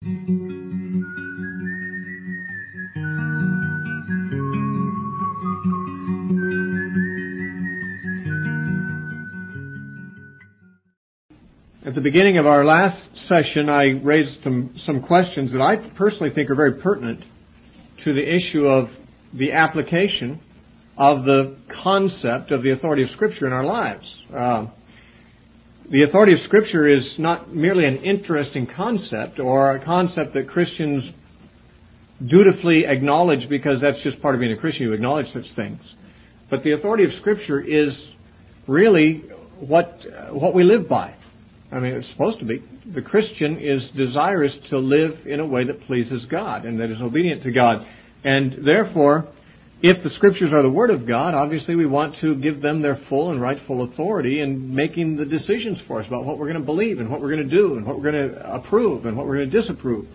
At the beginning of our last session, I raised some questions that I personally think are very pertinent to the issue of the application of the concept of the authority of Scripture in our lives. The authority of Scripture is not merely an interesting concept or a concept that Christians dutifully acknowledge because that's just part of being a Christian, you acknowledge such things. But the authority of Scripture is really what we live by. I mean, it's supposed to be. The Christian is desirous to live in a way that pleases God and that is obedient to God. And therefore, if the Scriptures are the Word of God, obviously we want to give them their full and rightful authority in making the decisions for us about what we're going to believe and what we're going to do and what we're going to approve and what we're going to disapprove.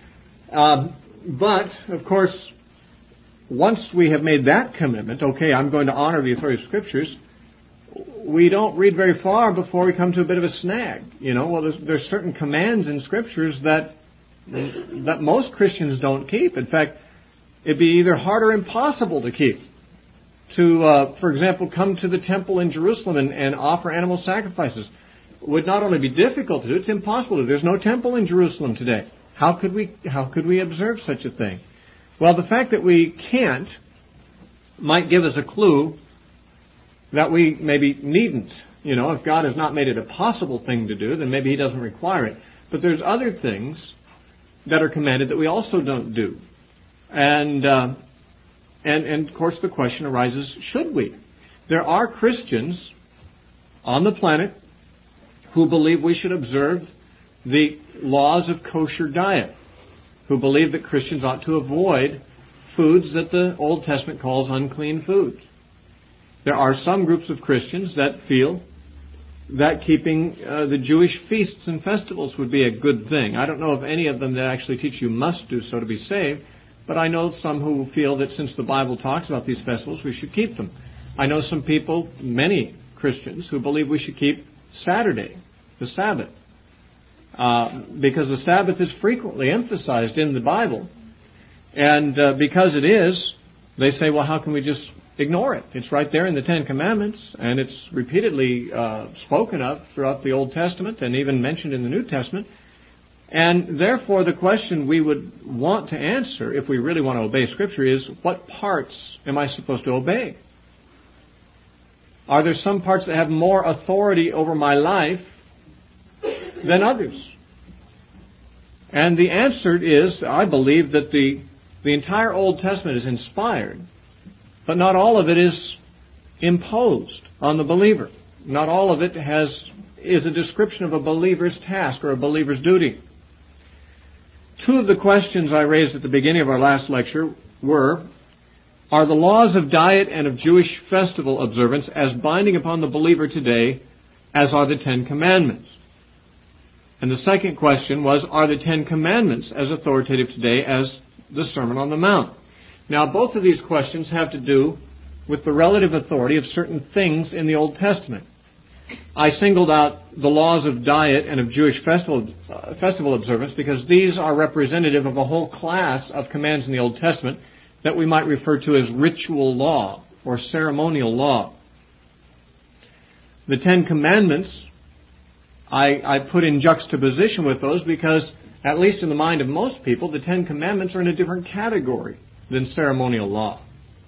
But, of course, once we have made that commitment, okay, I'm going to honor the authority of Scriptures, we don't read very far before we come to a bit of a snag. You know, well, there's certain commands in Scriptures that most Christians don't keep. In fact, it'd be either hard or impossible to keep. To, for example, come to the temple in Jerusalem and offer animal sacrifices would not only be difficult to do, it's impossible to do. There's no temple in Jerusalem today. How could we observe such a thing? Well, the fact that we can't might give us a clue that we maybe needn't. You know, if God has not made it a possible thing to do, then maybe He doesn't require it. But there's other things that are commanded that we also don't do. And of course the question arises, should we? There are Christians on the planet who believe we should observe the laws of kosher diet, who believe that Christians ought to avoid foods that the Old Testament calls unclean foods. There are some groups of Christians that feel that keeping the Jewish feasts and festivals would be a good thing. I don't know of any of them that actually teach you must do so to be saved, but I know some who feel that since the Bible talks about these festivals, we should keep them. I know some people, many Christians, who believe we should keep Saturday, the Sabbath, because the Sabbath is frequently emphasized in the Bible. And because it is, they say, well, how can we just ignore it? It's right there in the Ten Commandments, and it's repeatedly spoken of throughout the Old Testament and even mentioned in the New Testament. And therefore, the question we would want to answer, if we really want to obey Scripture, is what parts am I supposed to obey? Are there some parts that have more authority over my life than others? And the answer is, I believe that the entire Old Testament is inspired, but not all of it is imposed on the believer. Not all of it is a description of a believer's task or a believer's duty. Two of the questions I raised at the beginning of our last lecture were, are the laws of diet and of Jewish festival observance as binding upon the believer today as are the Ten Commandments? And the second question was, are the Ten Commandments as authoritative today as the Sermon on the Mount? Now, both of these questions have to do with the relative authority of certain things in the Old Testament. I singled out the laws of diet and of Jewish festival observance because these are representative of a whole class of commands in the Old Testament that we might refer to as ritual law or ceremonial law. The Ten Commandments I put in juxtaposition with those because, at least in the mind of most people, the Ten Commandments are in a different category than ceremonial law.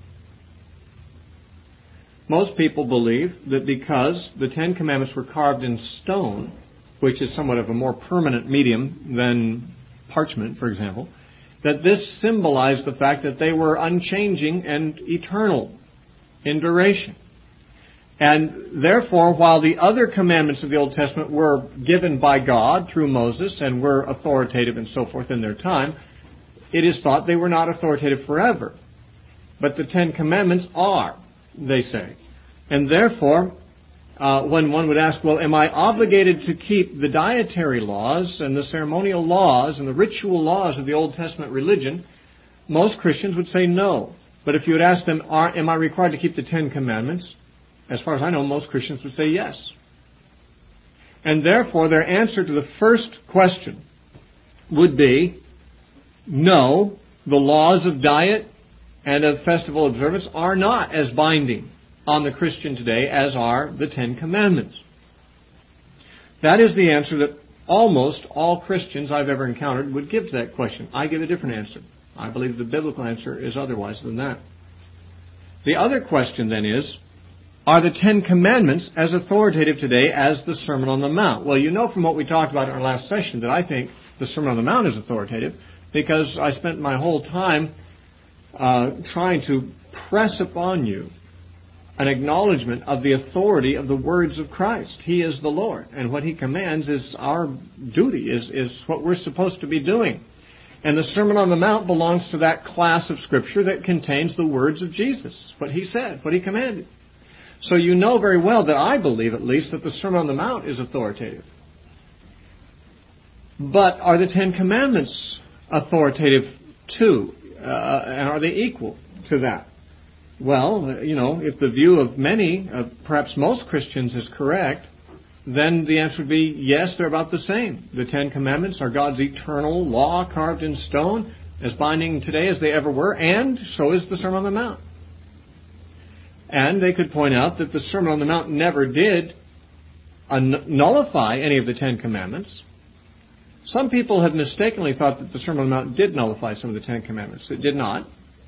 Most people believe that because the Ten Commandments were carved in stone, which is somewhat of a more permanent medium than parchment, for example, that this symbolized the fact that they were unchanging and eternal in duration. And therefore, while the other commandments of the Old Testament were given by God through Moses and were authoritative and so forth in their time, it is thought they were not authoritative forever. But the Ten Commandments are, they say. And therefore, when one would ask, well, am I obligated to keep the dietary laws and the ceremonial laws and the ritual laws of the Old Testament religion, most Christians would say no. But if you would ask them, am I required to keep the Ten Commandments? As far as I know, most Christians would say yes. And therefore, their answer to the first question, would be, no, the laws of diet and of festival observance are not as binding on the Christian today as are the Ten Commandments. That is the answer that almost all Christians I've ever encountered would give to that question. I give a different answer. I believe the biblical answer is otherwise than that. The other question then is, are the Ten Commandments as authoritative today as the Sermon on the Mount? Well, you know from what we talked about in our last session that I think the Sermon on the Mount is authoritative because I spent my whole time trying to press upon you an acknowledgement of the authority of the words of Christ. He is the Lord, and what He commands is our duty, is what we're supposed to be doing. And the Sermon on the Mount belongs to that class of Scripture that contains the words of Jesus, what He said, what He commanded. So you know very well that I believe, at least, that the Sermon on the Mount is authoritative. But are the Ten Commandments authoritative too? And are they equal to that? Well, you know, if the view of many, perhaps most Christians is correct, then the answer would be yes, they're about the same. The Ten Commandments are God's eternal law carved in stone, as binding today as they ever were, and so is the Sermon on the Mount. And they could point out that the Sermon on the Mount never did nullify any of the Ten Commandments. Some people have mistakenly thought that the Sermon on the Mount did nullify some of the Ten Commandments. It did not.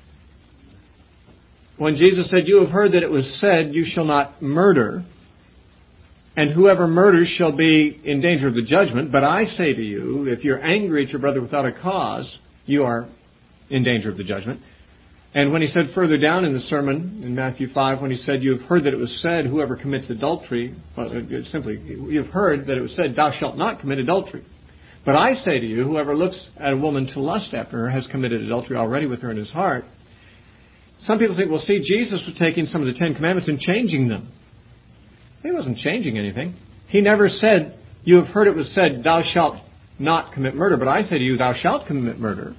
When Jesus said, "You have heard that it was said, you shall not murder, and whoever murders shall be in danger of the judgment. But I say to you, if you're angry at your brother without a cause, you are in danger of the judgment." And when He said further down in the sermon, in Matthew 5, when He said, "You have heard that it was said, whoever commits adultery," simply, "You have heard that it was said, thou shalt not commit adultery. But I say to you, whoever looks at a woman to lust after her has committed adultery already with her in his heart." Some people think, well, see, Jesus was taking some of the Ten Commandments and changing them. He wasn't changing anything. He never said, "You have heard it was said, thou shalt not commit murder, but I say to you, thou shalt commit murder."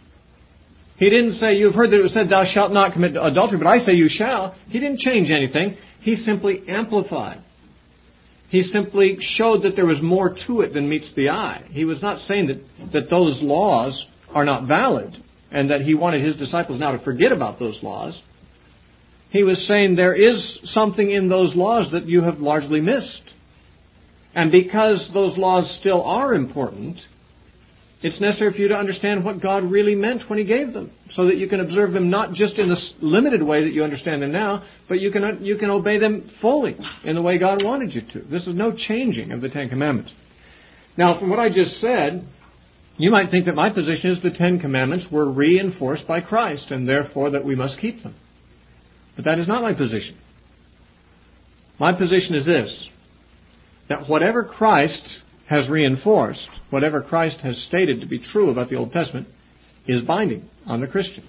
He didn't say, "You have heard that it was said, thou shalt not commit adultery, but I say you shall." He didn't change anything. He simply amplified. He simply showed that there was more to it than meets the eye. He was not saying that those laws are not valid and that He wanted His disciples now to forget about those laws. He was saying there is something in those laws that you have largely missed. And because those laws still are important, it's necessary for you to understand what God really meant when He gave them, so that you can observe them not just in the limited way that you understand them now, but you can obey them fully in the way God wanted you to. This is no changing of the Ten Commandments. Now, from what I just said, you might think that my position is the Ten Commandments were reinforced by Christ, and therefore that we must keep them. But that is not my position. My position is this, that whatever Christ has reinforced, whatever Christ has stated to be true about the Old Testament, is binding on the Christian.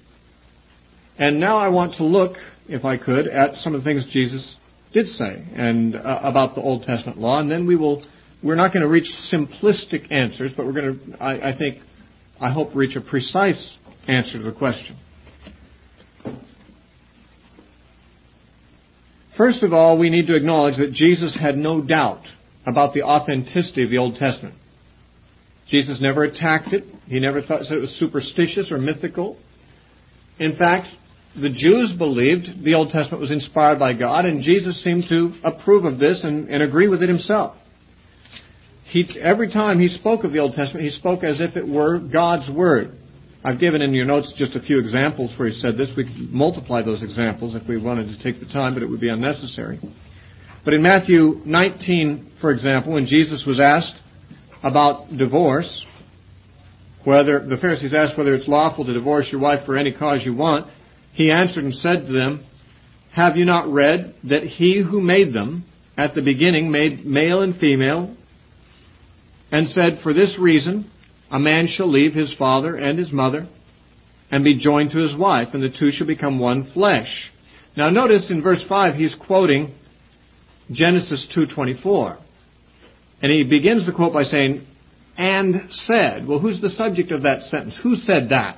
And now I want to look, if I could, at some of the things Jesus did say and about the Old Testament law, and then we're not going to reach simplistic answers, but we're going to, I hope, reach a precise answer to the question. First of all, we need to acknowledge that Jesus had no doubt about the authenticity of the Old Testament. Jesus never attacked it. He never thought it was superstitious or mythical. In fact, the Jews believed the Old Testament was inspired by God, and Jesus seemed to approve of this and agree with it Himself. Every time He spoke of the Old Testament, He spoke as if it were God's Word. I've given in your notes just a few examples where He said this. We could multiply those examples if we wanted to take the time, but it would be unnecessary. But in Matthew 19, for example, when Jesus was asked about divorce, whether the Pharisees asked whether it's lawful to divorce your wife for any cause you want, He answered and said to them, "Have you not read that He who made them at the beginning made male and female, and said, for this reason, a man shall leave his father and his mother and be joined to his wife, and the two shall become one flesh." Now notice in verse 5 he's quoting Genesis 2:24. And he begins the quote by saying, "and said." Well, who's the subject of that sentence? Who said that?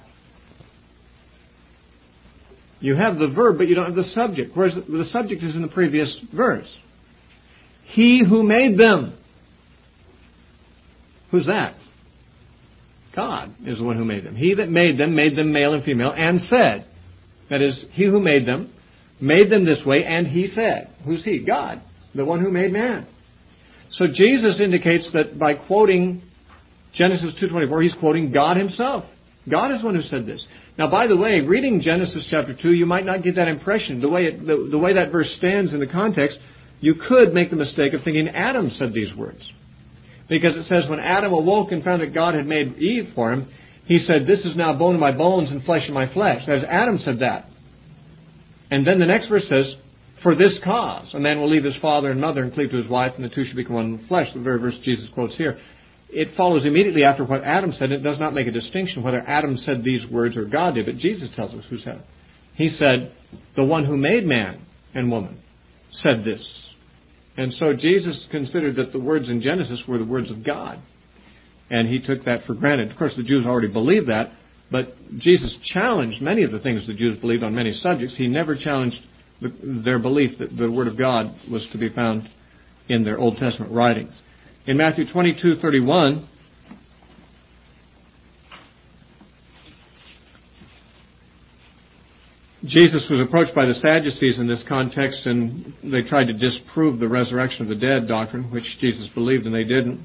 You have the verb, but you don't have the subject. Whereas the subject is in the previous verse. He who made them. Who's that? God is the one who made them. He that made them male and female, and said. That is, He who made them this way, and He said. Who's He? God, the one who made man. So Jesus indicates that by quoting Genesis 2:24, He's quoting God Himself. God is the one who said this. Now, by the way, reading Genesis chapter 2, you might not get that impression. The way that verse stands in the context, you could make the mistake of thinking Adam said these words. Because it says, when Adam awoke and found that God had made Eve for him, he said, "This is now bone of my bones and flesh of my flesh." That is, Adam said that. And then the next verse says, "For this cause, a man will leave his father and mother and cleave to his wife, and the two shall become one flesh." The very verse Jesus quotes here. It follows immediately after what Adam said. It does not make a distinction whether Adam said these words or God did, but Jesus tells us who said it. He said, "The one who made man and woman said this." And so Jesus considered that the words in Genesis were the words of God. And He took that for granted. Of course, the Jews already believed that, but Jesus challenged many of the things the Jews believed on many subjects. He never challenged their belief that the Word of God was to be found in their Old Testament writings. In Matthew 22:31, Jesus was approached by the Sadducees in this context, and they tried to disprove the resurrection of the dead doctrine, which Jesus believed and they didn't.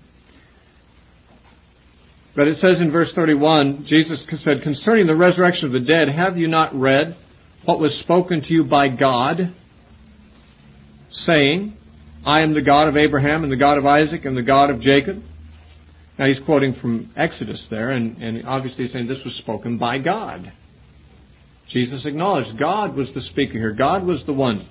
But it says in verse 31, Jesus said, "Concerning the resurrection of the dead, have you not read what was spoken to you by God, saying, 'I am the God of Abraham and the God of Isaac and the God of Jacob'?" Now he's quoting from Exodus there, and obviously he's saying this was spoken by God. Jesus acknowledged God was the speaker here. God was the one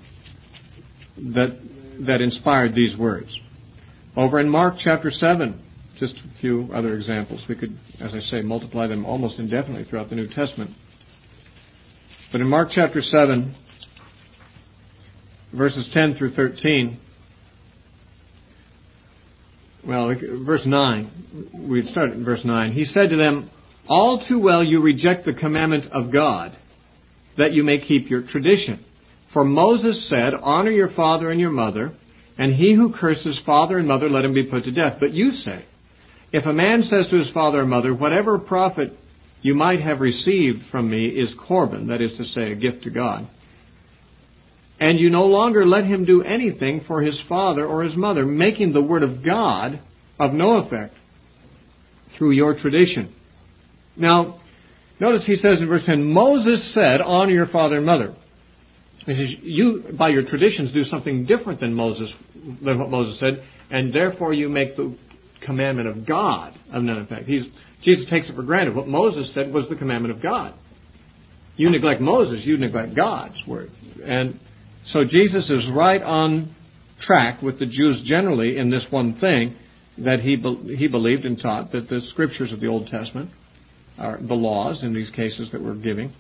that inspired these words. Over in Mark chapter 7, just a few other examples. We could, as I say, multiply them almost indefinitely throughout the New Testament. But in Mark chapter 7, verses 10 through 13, verse 9, we'd start in verse 9. He said to them, "All too well you reject the commandment of God, that you may keep your tradition. For Moses said, 'Honor your father and your mother,' and he who curses father and mother, let him be put to death. But you say, if a man says to his father or mother, 'Whatever profit you might have received from me is Corban,' that is to say, a gift to God, and you no longer let him do anything for his father or his mother, making the word of God of no effect through your tradition." Now, notice he says in verse 10, Moses said, "Honor your father and mother." He says, you, by your traditions, do something different than what Moses said, and therefore you make the commandment of God of none effect. Jesus takes it for granted. What Moses said was the commandment of God. You neglect Moses, you neglect God's word. And so Jesus is right on track with the Jews generally in this one thing, that he believed and taught that the scriptures of the Old Testament, the laws in these cases that we're giving,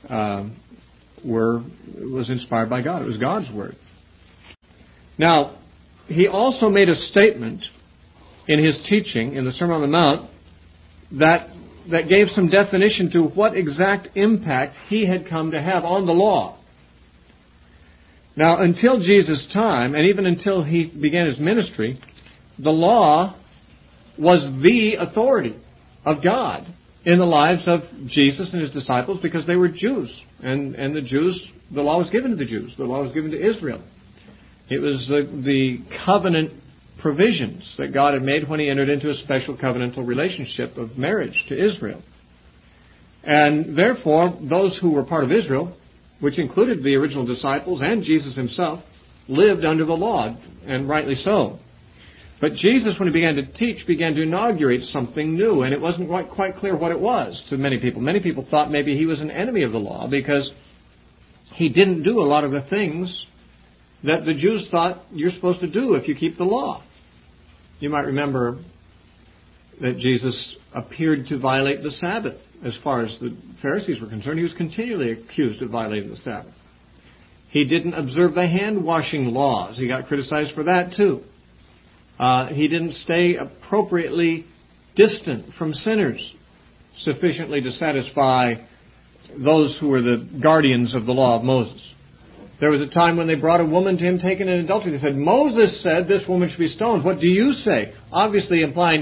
was inspired by God. It was God's word. Now, he also made a statement in his teaching in the Sermon on the Mount that gave some definition to what exact impact he had come to have on the law. Now, until Jesus' time, and even until he began his ministry, the law was the authority of God in the lives of Jesus and his disciples, because they were Jews. And the Jews, the law was given to the Jews. The law was given to Israel. It was the covenant provisions that God had made when he entered into a special covenantal relationship of marriage to Israel. And therefore, those who were part of Israel, which included the original disciples and Jesus himself, lived under the law, and rightly so. But Jesus, when he began to teach, began to inaugurate something new, and it wasn't quite clear what it was to many people. Many people thought maybe he was an enemy of the law because he didn't do a lot of the things that the Jews thought you're supposed to do if you keep the law. You might remember that Jesus appeared to violate the Sabbath. As far as the Pharisees were concerned, he was continually accused of violating the Sabbath. He didn't observe the hand-washing laws. He got criticized for that too. He didn't stay appropriately distant from sinners sufficiently to satisfy those who were the guardians of the law of Moses. There was a time when they brought a woman to him taken in adultery. They said, Moses said this woman should be stoned. What do you say? Obviously implying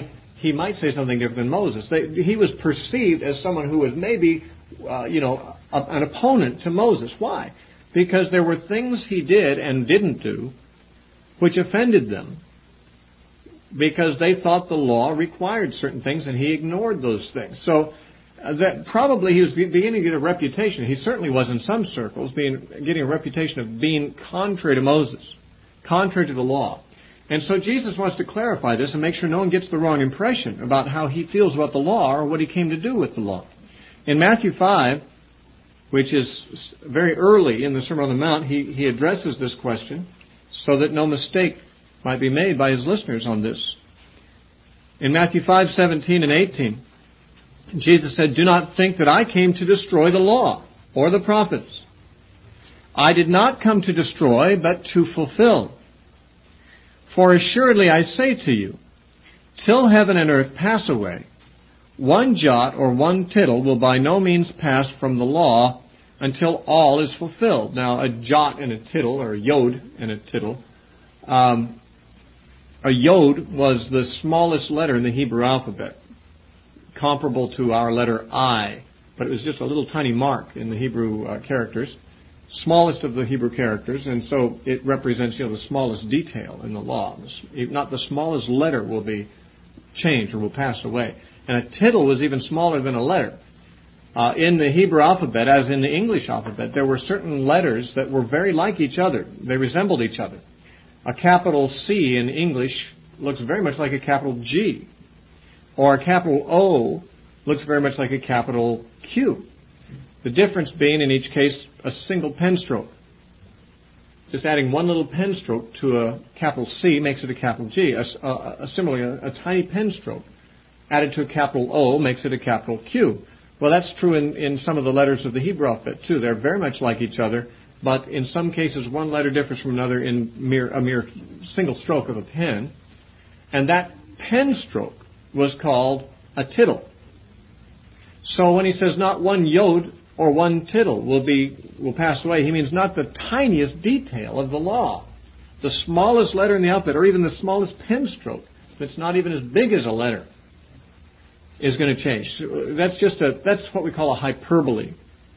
he might say something different than Moses. He was perceived as someone who was maybe, an opponent to Moses. Why? Because there were things he did and didn't do which offended them, because they thought the law required certain things and he ignored those things. So that probably he was beginning to get a reputation. He certainly was in some circles getting a reputation of being contrary to Moses, contrary to the law. And so Jesus wants to clarify this and make sure no one gets the wrong impression about how he feels about the law or what he came to do with the law. In Matthew 5, which is very early in the Sermon on the Mount, he addresses this question so that no mistake might be made by his listeners on this. In Matthew 5:17 and 18, Jesus said, "Do not think that I came to destroy the law or the prophets. I did not come to destroy, but to fulfill. For assuredly I say to you, till heaven and earth pass away, one jot or one tittle will by no means pass from the law until all is fulfilled." Now, a jot and a tittle, or a yod and a tittle, a yod was the smallest letter in the Hebrew alphabet, comparable to our letter I, but it was just a little tiny mark in the Hebrew characters, smallest of the Hebrew characters, and so it represents the smallest detail in the law. Not the smallest letter will be changed or will pass away. And a tittle was even smaller than a letter. In the Hebrew alphabet, as in the English alphabet, there were certain letters that were very like each other. They resembled each other. A capital C in English looks very much like a capital G. Or a capital O looks very much like a capital Q. The difference being, in each case, a single pen stroke. Just adding one little pen stroke to a capital C makes it a capital G. Similarly, a tiny pen stroke added to a capital O makes it a capital Q. Well, that's true in some of the letters of the Hebrew alphabet, too. They're very much like each other, but in some cases one letter differs from another in a mere single stroke of a pen. And that pen stroke was called a tittle. So when he says not one yod or one tittle will pass away, he means not the tiniest detail of the law. The smallest letter in the alphabet, or even the smallest pen stroke, if it's not even as big as a letter, is going to change. That's what we call a hyperbole.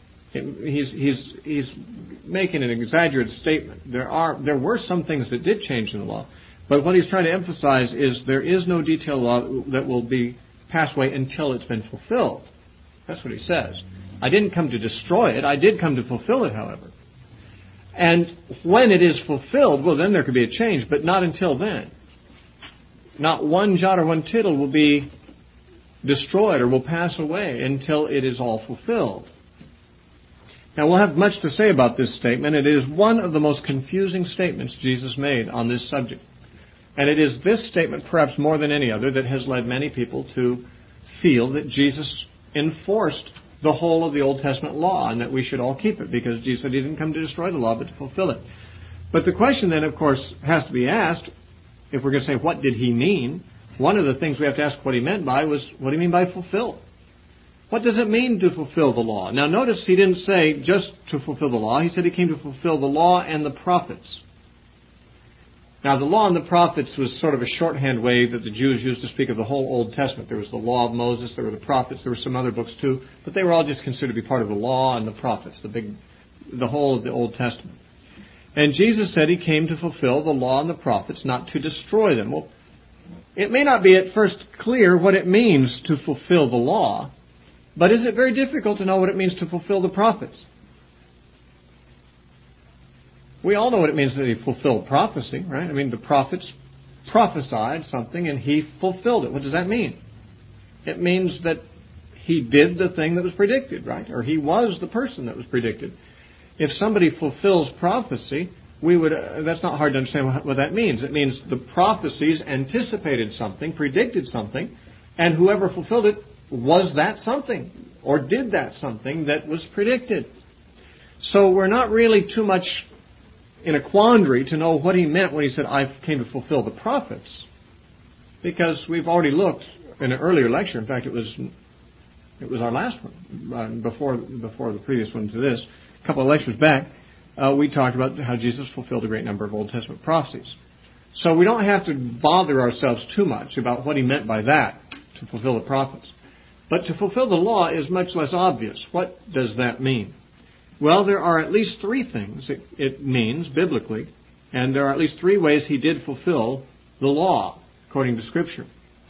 He's making an exaggerated statement. There were some things that did change in the law, but what he's trying to emphasize is there is no detailed law that will be passed away until it's been fulfilled. That's what he says. I didn't come to destroy it. I did come to fulfill it, however. And when it is fulfilled, well, then there could be a change, but not until then. Not one jot or one tittle will be destroyed or will pass away until it is all fulfilled. Now, we'll have much to say about this statement. It is one of the most confusing statements Jesus made on this subject. And it is this statement, perhaps more than any other, that has led many people to feel that Jesus enforced the whole of the Old Testament law and that we should all keep it because Jesus said he didn't come to destroy the law but to fulfill it. But the question then, of course, has to be asked, if we're going to say, what did he mean? One of the things we have to ask what he meant by was, what do you mean by fulfill? What does it mean to fulfill the law? Now notice he didn't say just to fulfill the law. He said he came to fulfill the law and the prophets. Now the law and the prophets was sort of a shorthand way that the Jews used to speak of the whole Old Testament. There was the law of Moses, there were the prophets, there were some other books too, but they were all just considered to be part of the law and the prophets, the whole of the Old Testament. And Jesus said he came to fulfill the law and the prophets, not to destroy them. Well, it may not be at first clear what it means to fulfill the law, but is it very difficult to know what it means to fulfill the prophets? We all know what it means that he fulfilled prophecy, right? I mean, the prophets prophesied something and he fulfilled it. What does that mean? It means that he did the thing that was predicted, right? Or he was the person that was predicted. If somebody fulfills prophecy, that's not hard to understand what that means. It means the prophecies anticipated something, predicted something, and whoever fulfilled it was that something, or did that something that was predicted. So we're not really too much in a quandary to know what he meant when he said, I came to fulfill the prophets. Because we've already looked in an earlier lecture, in fact it was our last one, before the previous one to this, a couple of lectures back, we talked about how Jesus fulfilled a great number of Old Testament prophecies. So we don't have to bother ourselves too much about what he meant by that, to fulfill the prophets. But to fulfill the law is much less obvious. What does that mean? Well, there are at least three things it means biblically, and there are at least three ways he did fulfill the law, according to Scripture.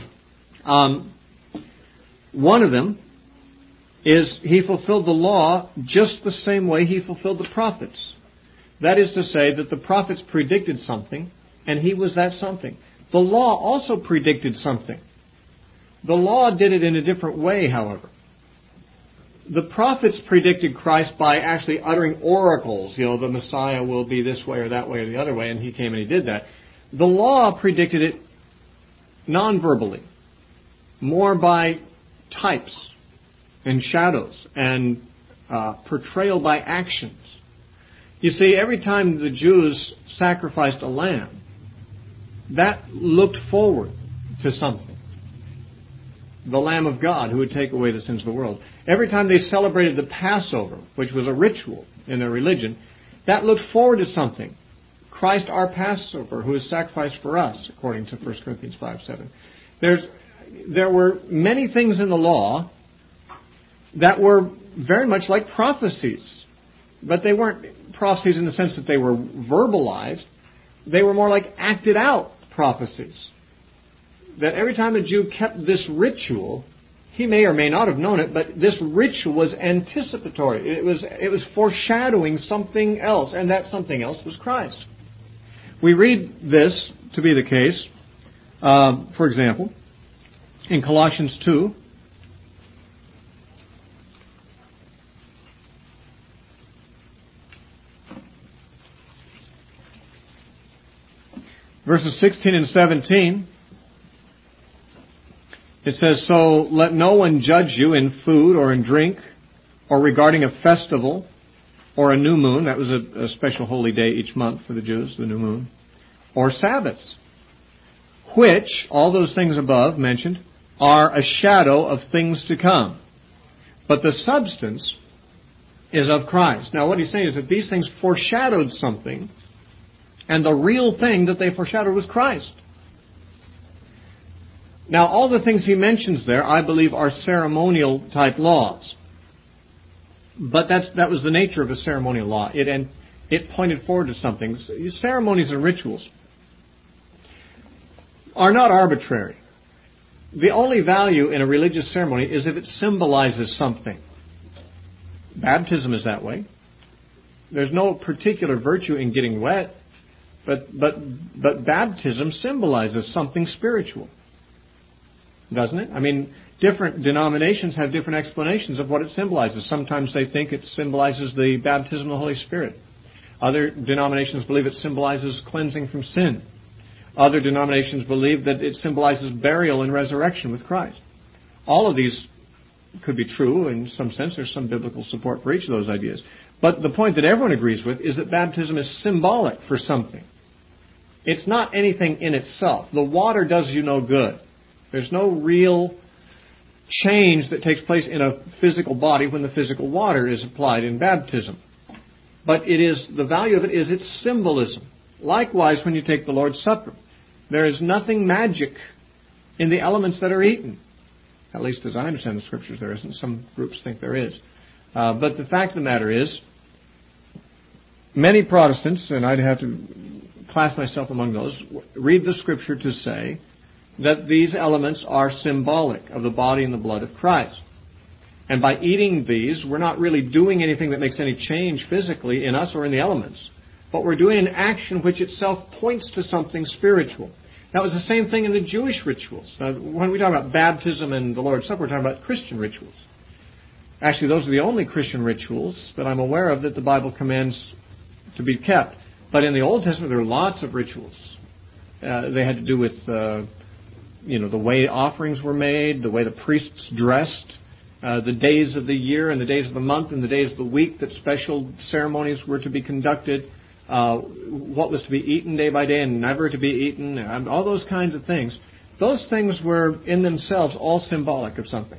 One of them is he fulfilled the law just the same way he fulfilled the prophets. That is to say that the prophets predicted something, and he was that something. The law also predicted something. The law did it in a different way, however. The prophets predicted Christ by actually uttering oracles. You know, the Messiah will be this way or that way or the other way, and he came and he did that. The law predicted it non-verbally, more by types and shadows and portrayal by actions. You see, every time the Jews sacrificed a lamb, that looked forward to something. The Lamb of God who would take away the sins of the world. Every time they celebrated the Passover, which was a ritual in their religion, that looked forward to something. Christ our Passover, who is sacrificed for us, according to 1 Corinthians 5:7. There were many things in the law that were very much like prophecies. But they weren't prophecies in the sense that they were verbalized. They were more like acted out prophecies. That every time a Jew kept this ritual, he may or may not have known it, but this ritual was anticipatory. It was foreshadowing something else, and that something else was Christ. We read this to be the case, for example, in Colossians 2. Verses 16 and 17. It says, "So let no one judge you in food or in drink, or regarding a festival, or a new moon." That was a special holy day each month for the Jews, the new moon. "Or Sabbaths, which," all those things above mentioned, "are a shadow of things to come. But the substance is of Christ." Now what he's saying is that these things foreshadowed something, and the real thing that they foreshadowed was Christ. Now, all the things he mentions there, I believe, are ceremonial type laws. But that was the nature of a ceremonial law. It pointed forward to something. Ceremonies and rituals are not arbitrary. The only value in a religious ceremony is if it symbolizes something. Baptism is that way. There's no particular virtue in getting wet, but baptism symbolizes something spiritual. Doesn't it? I mean, different denominations have different explanations of what it symbolizes. Sometimes they think it symbolizes the baptism of the Holy Spirit. Other denominations believe it symbolizes cleansing from sin. Other denominations believe that it symbolizes burial and resurrection with Christ. All of these could be true in some sense. There's some biblical support for each of those ideas. But the point that everyone agrees with is that baptism is symbolic for something. It's not anything in itself. The water does you no good. There's no real change that takes place in a physical body when the physical water is applied in baptism. But the value of it is its symbolism. Likewise, when you take the Lord's Supper, there is nothing magic in the elements that are eaten. At least as I understand the Scriptures, there isn't. Some groups think there is. But the fact of the matter is, many Protestants, and I'd have to class myself among those, read the Scripture to say that these elements are symbolic of the body and the blood of Christ. And by eating these, we're not really doing anything that makes any change physically in us or in the elements. But we're doing an action which itself points to something spiritual. That was the same thing in the Jewish rituals. Now, when we talk about baptism and the Lord's Supper, we're talking about Christian rituals. Actually, those are the only Christian rituals that I'm aware of that the Bible commands to be kept. But in the Old Testament, there are lots of rituals. They had to do with the way offerings were made, the way the priests dressed, the days of the year and the days of the month and the days of the week that special ceremonies were to be conducted, what was to be eaten day by day and never to be eaten, and all those kinds of things. Those things were in themselves all symbolic of something.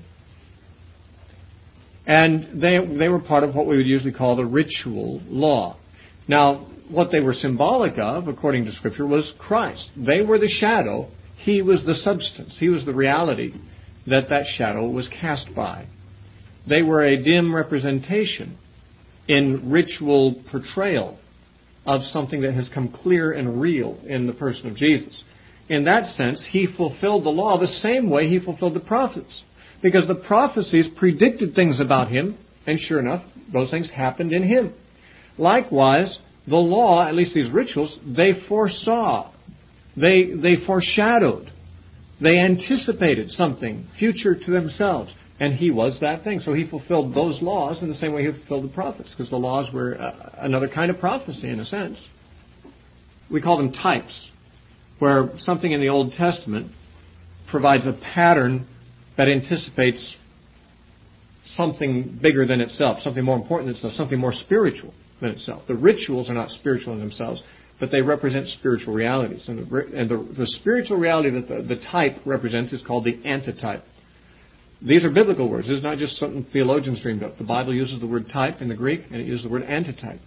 And they were part of what we would usually call the ritual law. Now, what they were symbolic of, according to Scripture, was Christ. They were the shadow. He was the substance. He was the reality that shadow was cast by. They were a dim representation in ritual portrayal of something that has come clear and real in the person of Jesus. In that sense, He fulfilled the law the same way He fulfilled the prophets. Because the prophecies predicted things about Him, and sure enough, those things happened in Him. Likewise, the law, at least these rituals, they foresaw. They foreshadowed. They anticipated something future to themselves. And He was that thing. So He fulfilled those laws in the same way He fulfilled the prophets, because the laws were another kind of prophecy in a sense. We call them types, where something in the Old Testament provides a pattern that anticipates something bigger than itself, something more important than itself, something more spiritual than itself. The rituals are not spiritual in themselves, but they represent spiritual realities. And the spiritual reality that the type represents is called the antitype. These are biblical words. This is not just something theologians dreamed up. The Bible uses the word type in the Greek, and it uses the word antitype.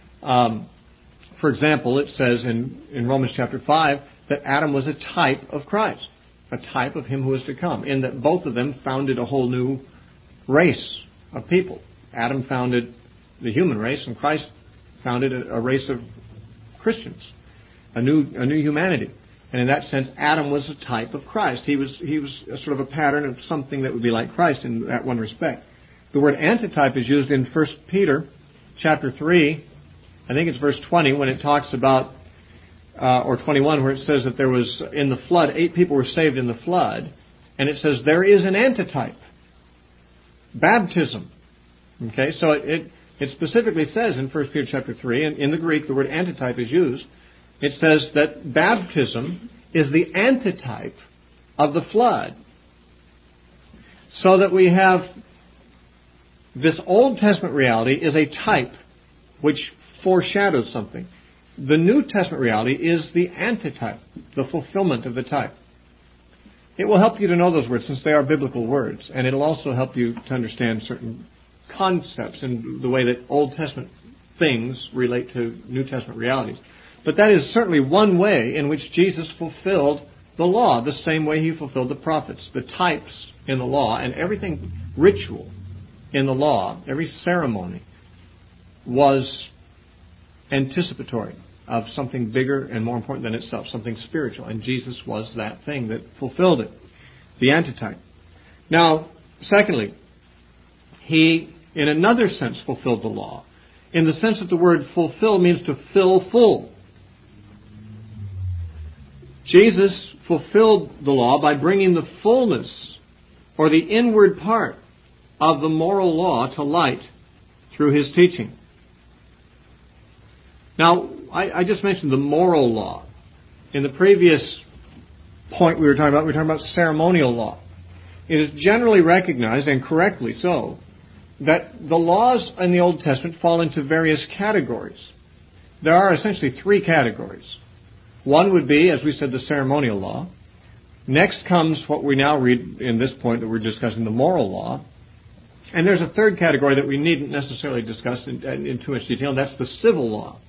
For example, it says in Romans chapter 5 that Adam was a type of Christ, a type of Him who is to come, in that both of them founded a whole new race of people. Adam founded the human race, and Christ founded a race of Christians, a new humanity. And in that sense, Adam was a type of Christ. He was a sort of a pattern of something that would be like Christ in that one respect. The word antitype is used in 1 Peter chapter 3. I think it's verse 20 when it talks about, or 21, where it says that there was, in the flood, 8 people were saved in the flood. And it says there is an antitype. Baptism. Okay, so it specifically says in 1 Peter chapter 3, and in the Greek the word antitype is used. It says that baptism is the antitype of the flood. So that we have this Old Testament reality is a type which foreshadows something. The New Testament reality is the antitype, the fulfillment of the type. It will help you to know those words since they are biblical words, and it'll also help you to understand certain concepts in the way that Old Testament things relate to New Testament realities. But that is certainly one way in which Jesus fulfilled the law, the same way He fulfilled the prophets. The types in the law and everything ritual in the law, every ceremony, was anticipatory of something bigger and more important than itself, something spiritual. And Jesus was that thing that fulfilled it, the antitype. Now, secondly, He, in another sense, fulfilled the law, in the sense that the word fulfill means to fill full. Jesus fulfilled the law by bringing the fullness, or the inward part, of the moral law to light through His teaching. Now, I just mentioned the moral law. In the previous point we were talking about ceremonial law. It is generally recognized, and correctly so, that the laws in the Old Testament fall into various categories. There are essentially 3 categories. One would be, as we said, the ceremonial law. Next comes what we now read in this point that we're discussing, the moral law. And there's a third category that we needn't necessarily discuss in too much detail, and that's the civil law.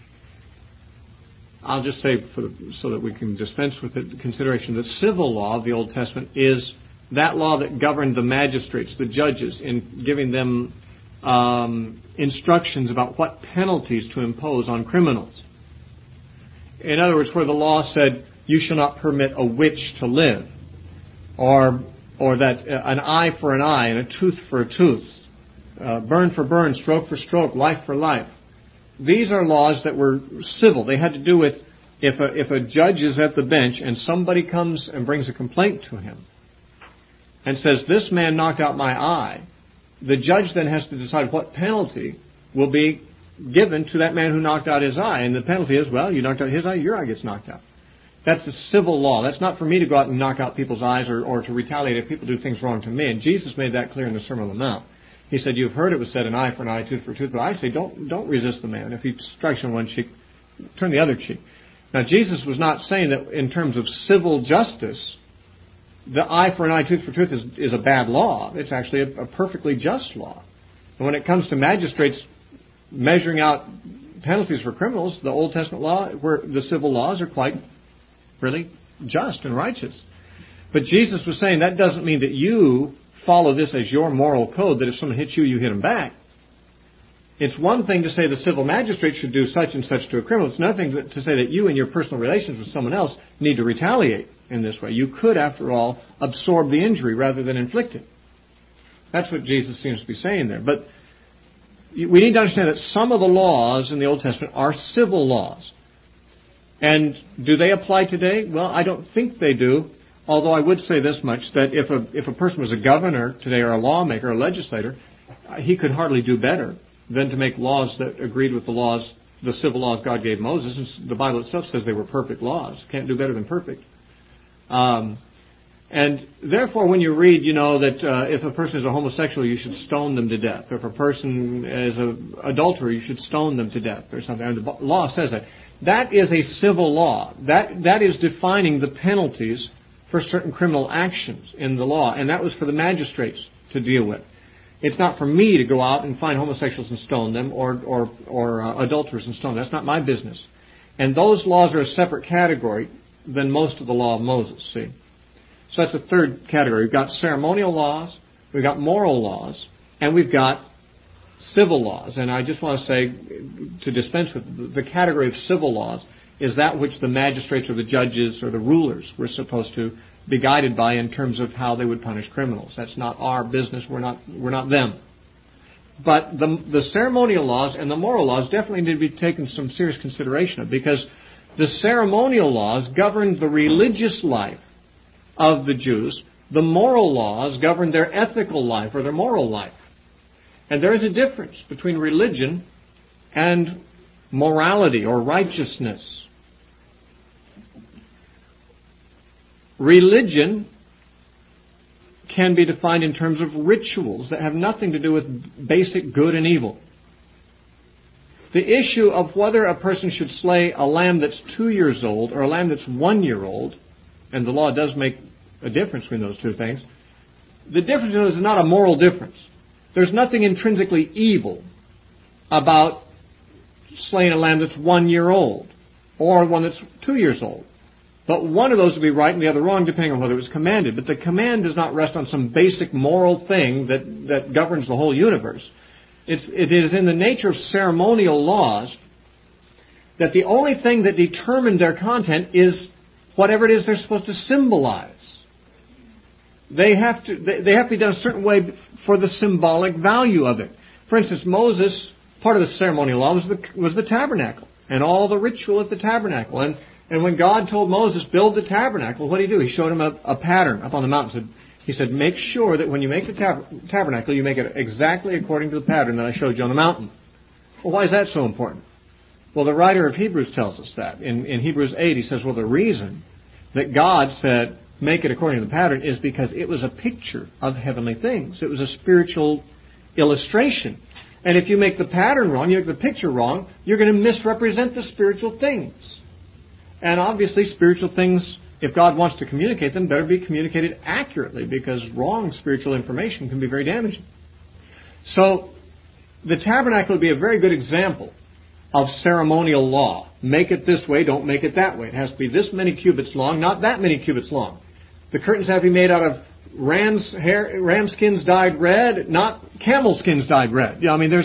I'll just say, so that we can dispense with the consideration, the civil law of the Old Testament is that law that governed the magistrates, the judges, in giving them instructions about what penalties to impose on criminals. In other words, where the law said, you shall not permit a witch to live, or that an eye for an eye and a tooth for a tooth, burn for burn, stroke for stroke, life for life. These are laws that were civil. They had to do with if a judge is at the bench and somebody comes and brings a complaint to him and says, this man knocked out my eye, the judge then has to decide what penalty will be given to that man who knocked out his eye. And the penalty is, well, you knocked out his eye, your eye gets knocked out. That's a civil law. That's not for me to go out and knock out people's eyes or to retaliate if people do things wrong to me. And Jesus made that clear in the Sermon on the Mount. He said, you've heard it was said, an eye for an eye, tooth for a tooth. But I say, don't resist the man. If he strikes you on one cheek, turn the other cheek. Now, Jesus was not saying that in terms of civil justice, the eye for an eye, tooth for tooth is a bad law. It's actually a perfectly just law. And when it comes to magistrates measuring out penalties for criminals, the Old Testament law, where the civil laws are quite really just and righteous. But Jesus was saying that doesn't mean that you follow this as your moral code, that if someone hits you, you hit them back. It's one thing to say the civil magistrate should do such and such to a criminal. It's another thing to say that you in your personal relations with someone else need to retaliate in this way. You could, after all, absorb the injury rather than inflict it. That's what Jesus seems to be saying there. But we need to understand that some of the laws in the Old Testament are civil laws. And do they apply today? Well, I don't think they do. Although I would say this much, that if a person was a governor today or a lawmaker or a legislator, he could hardly do better than to make laws that agreed with the civil laws God gave Moses. And the Bible itself says they were perfect laws. Can't do better than perfect. And therefore, when you read, that if a person is a homosexual, you should stone them to death. Or if a person is an adulterer, you should stone them to death or something. And the law says that. That is a civil law. That is defining the penalties for certain criminal actions in the law. And that was for the magistrates to deal with. It's not for me to go out and find homosexuals and stone them or adulterers and stone them. That's not my business. And those laws are a separate category than most of the law of Moses, see. So that's a third category. We've got ceremonial laws, we've got moral laws, and we've got civil laws. And I just want to say, to dispense with the category of civil laws is that which the magistrates or the judges or the rulers were supposed to be guided by in terms of how they would punish criminals. That's not our business. We're not them. But the ceremonial laws and the moral laws definitely need to be taken some serious consideration of, because the ceremonial laws govern the religious life of the Jews. The moral laws govern their ethical life or their moral life. And there is a difference between religion and morality or righteousness. Religion can be defined in terms of rituals that have nothing to do with basic good and evil. The issue of whether a person should slay a lamb that's 2 years old or a lamb that's 1 year old, and the law does make a difference between those two things, the difference is not a moral difference. There's nothing intrinsically evil about slaying a lamb that's 1 year old or one that's 2 years old. But one of those would be right and the other wrong, depending on whether it was commanded. But the command does not rest on some basic moral thing that governs the whole universe. It is in the nature of ceremonial laws that the only thing that determine their content is whatever it is they're supposed to symbolize. They have to be done a certain way for the symbolic value of it. For instance, Moses, part of the ceremonial law was the tabernacle and all the ritual at the tabernacle. And when God told Moses, build the tabernacle, what did he do? He showed him a pattern up on the mountain. He said, make sure that when you make the tabernacle, you make it exactly according to the pattern that I showed you on the mountain. Well, why is that so important? Well, the writer of Hebrews tells us that. In Hebrews 8, he says, well, the reason that God said, make it according to the pattern is because it was a picture of heavenly things. It was a spiritual illustration. And if you make the pattern wrong, you make the picture wrong, you're going to misrepresent the spiritual things. And obviously, spiritual things, if God wants to communicate them, better be communicated accurately, because wrong spiritual information can be very damaging. So, the tabernacle would be a very good example of ceremonial law. Make it this way, don't make it that way. It has to be this many cubits long, not that many cubits long. The curtains have to be made out of ram skins dyed red, not camel skins dyed red.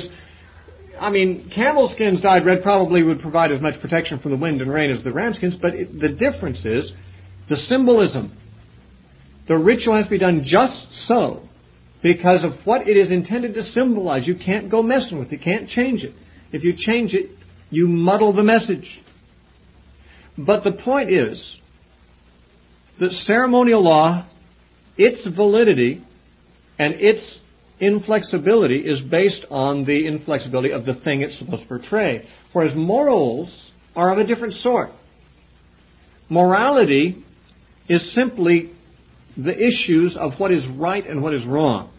Camel skins dyed red probably would provide as much protection from the wind and rain as the ram skins, but the difference is the symbolism. The ritual has to be done just so because of what it is intended to symbolize. You can't go messing with it. You can't change it. If you change it, you muddle the message. But the point is that ceremonial law, its validity and its inflexibility is based on the inflexibility of the thing it's supposed to portray. Whereas morals are of a different sort. Morality is simply the issues of what is right and what is wrong.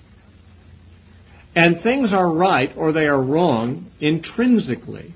And things are right or they are wrong intrinsically,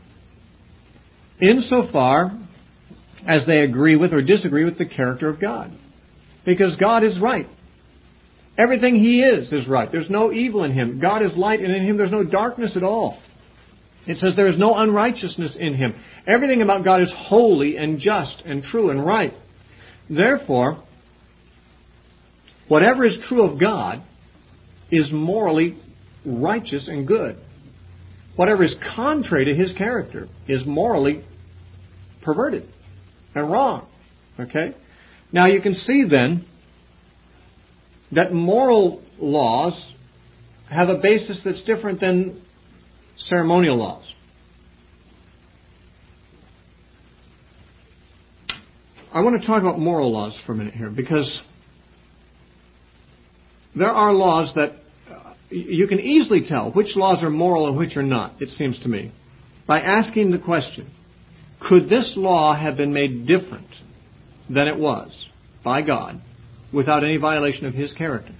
insofar as they agree with or disagree with the character of God. Because God is right. Everything He is right. There's no evil in Him. God is light, and in Him there's no darkness at all. It says there is no unrighteousness in him. Everything about God is holy and just and true and right. Therefore, whatever is true of God is morally righteous and good. Whatever is contrary to His character is morally perverted and wrong. Okay? Now you can see then that moral laws have a basis that's different than ceremonial laws. I want to talk about moral laws for a minute here, because there are laws that you can easily tell which laws are moral and which are not, it seems to me, by asking the question, could this law have been made different than it was by God without any violation of His character?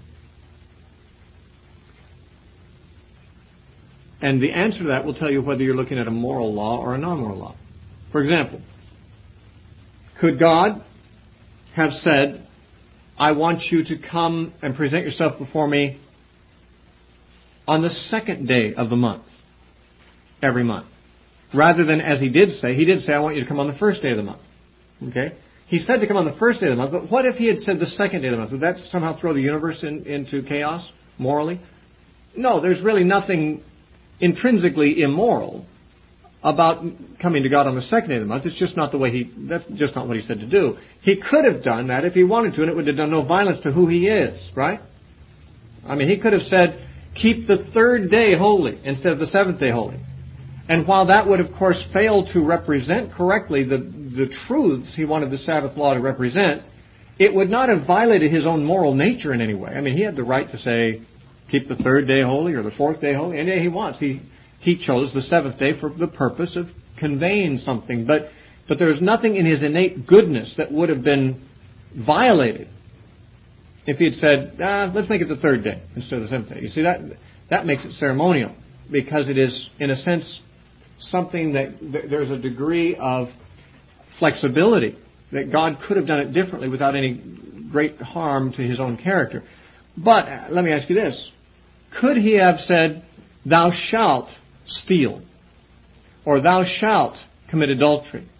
And the answer to that will tell you whether you're looking at a moral law or a non-moral law. For example, could God have said, I want you to come and present yourself before me on the second day of the month, every month? Rather than, as He did say, I want you to come on the first day of the month. Okay? He said to come on the first day of the month, but what if He had said the second day of the month? Would that somehow throw the universe into chaos, morally? No, there's really nothing intrinsically immoral about coming to God on the second day of the month. It's just not that's just not what He said to do. He could have done that if He wanted to, and it would have done no violence to who He is, right? I mean, He could have said, keep the third day holy instead of the seventh day holy. And while that would, of course, fail to represent correctly the truths He wanted the Sabbath law to represent, it would not have violated His own moral nature in any way. I mean, He had the right to say, keep the third day holy or the fourth day holy, any day He wants. He chose the seventh day for the purpose of conveying something. But there's nothing in His innate goodness that would have been violated if He had said, let's make it the third day instead of the seventh day. You see, that makes it ceremonial, because it is, in a sense, something that there's a degree of flexibility, that God could have done it differently without any great harm to His own character. But let me ask you this. Could He have said, thou shalt steal, or thou shalt commit adultery?